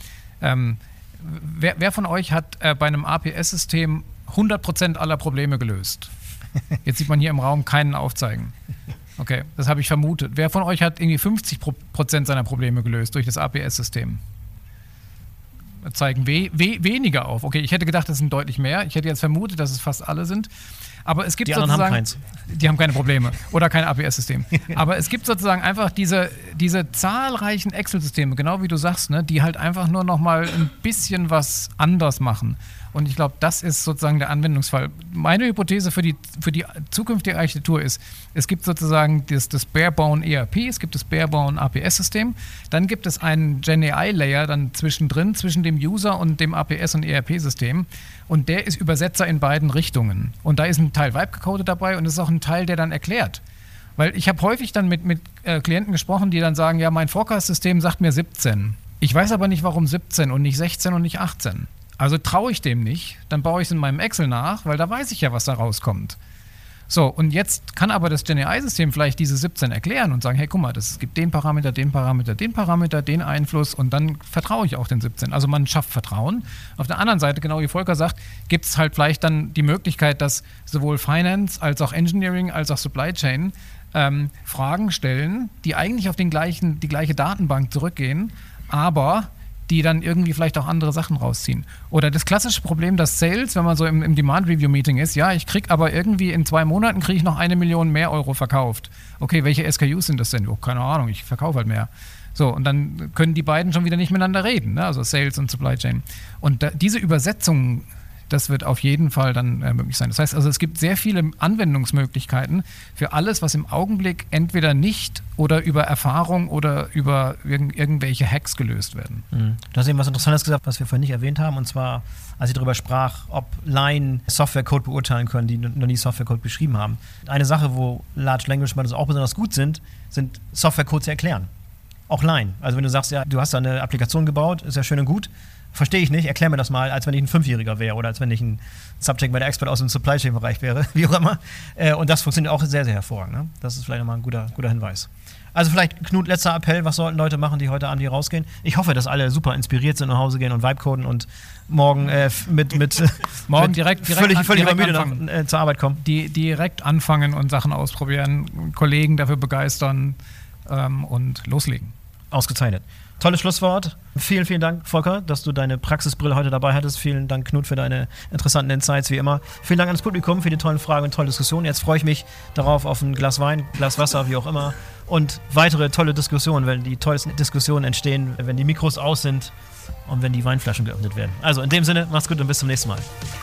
Wer von euch hat bei einem APS-System 100% aller Probleme gelöst? Jetzt sieht man hier im Raum keinen aufzeigen. Okay, das habe ich vermutet. Wer von euch hat irgendwie 50% seiner Probleme gelöst durch das APS-System? Zeigen weniger auf. Okay, ich hätte gedacht, das sind deutlich mehr. Ich hätte jetzt vermutet, dass es fast alle sind. Aber es gibt die anderen sozusagen, haben keins. Die haben keine Probleme oder kein APS-System. Aber es gibt sozusagen einfach diese zahlreichen Excel-Systeme, genau wie du sagst, ne, die halt einfach nur noch mal ein bisschen was anders machen. Und ich glaube, das ist sozusagen der Anwendungsfall. Meine Hypothese für die zukünftige Architektur ist, es gibt sozusagen das Barebone ERP, es gibt das Barebone APS-System, dann gibt es einen GenAI-Layer dann zwischendrin, zwischen dem User und dem APS- und ERP-System. Und der ist Übersetzer in beiden Richtungen. Und da ist ein Teil Vibe-gecoded dabei und es ist auch ein Teil, der dann erklärt. Weil ich habe häufig dann mit Klienten gesprochen, die dann sagen, ja, mein Forecast-System sagt mir 17. Ich weiß aber nicht, warum 17 und nicht 16 und nicht 18. Also traue ich dem nicht, dann baue ich es in meinem Excel nach, weil da weiß ich ja, was da rauskommt. So, und jetzt kann aber das GenAI-System vielleicht diese 17 erklären und sagen, hey, guck mal, es gibt den Parameter, den Parameter, den Parameter, den Einfluss und dann vertraue ich auch den 17. Also man schafft Vertrauen. Auf der anderen Seite, genau wie Volker sagt, gibt es halt vielleicht dann die Möglichkeit, dass sowohl Finance als auch Engineering als auch Supply Chain Fragen stellen, die eigentlich auf die gleiche Datenbank zurückgehen, aber die dann irgendwie vielleicht auch andere Sachen rausziehen. Oder das klassische Problem, dass Sales, wenn man so im Demand-Review-Meeting ist, ja, ich kriege aber irgendwie in 2 Monaten kriege ich noch 1 Million mehr Euro verkauft. Okay, welche SKUs sind das denn? Oh, keine Ahnung, ich verkaufe halt mehr. So, und dann können die beiden schon wieder nicht miteinander reden, ne? Also Sales und Supply Chain. Und diese Übersetzung, das wird auf jeden Fall dann möglich sein. Das heißt also, es gibt sehr viele Anwendungsmöglichkeiten für alles, was im Augenblick entweder nicht oder über Erfahrung oder über irgendwelche Hacks gelöst werden. Du hast eben was Interessantes gesagt, was wir vorhin nicht erwähnt haben, und zwar, als ich darüber sprach, ob Laien Softwarecode beurteilen können, die noch nie Softwarecode beschrieben haben. Eine Sache, wo Large Language Models auch besonders gut sind Softwarecode zu erklären. Auch Laien. Also wenn du sagst, ja, du hast da eine Applikation gebaut, ist ja schön und gut, verstehe ich nicht, erklär mir das mal, als wenn ich ein 5-Jähriger wäre oder als wenn ich ein Subject Matter Expert aus dem Supply Chain Bereich wäre, wie auch immer. Und das funktioniert auch sehr, sehr hervorragend. Ne? Das ist vielleicht nochmal ein guter Hinweis. Also vielleicht, Knut, letzter Appell, was sollten Leute machen, die heute Abend hier rausgehen? Ich hoffe, dass alle super inspiriert sind, nach Hause gehen und Vibe-coden und morgen morgen direkt völlig übermüdet zur Arbeit kommen. Direkt anfangen und Sachen ausprobieren, Kollegen dafür begeistern und loslegen. Ausgezeichnet. Tolles Schlusswort. Vielen, vielen Dank, Volker, dass du deine Praxisbrille heute dabei hattest. Vielen Dank, Knut, für deine interessanten Insights, wie immer. Vielen Dank ans Publikum für die tollen Fragen und tolle Diskussionen. Jetzt freue ich mich darauf auf ein Glas Wein, Glas Wasser, wie auch immer. Und weitere tolle Diskussionen, wenn die tollsten Diskussionen entstehen, wenn die Mikros aus sind und wenn die Weinflaschen geöffnet werden. Also in dem Sinne, macht's gut und bis zum nächsten Mal.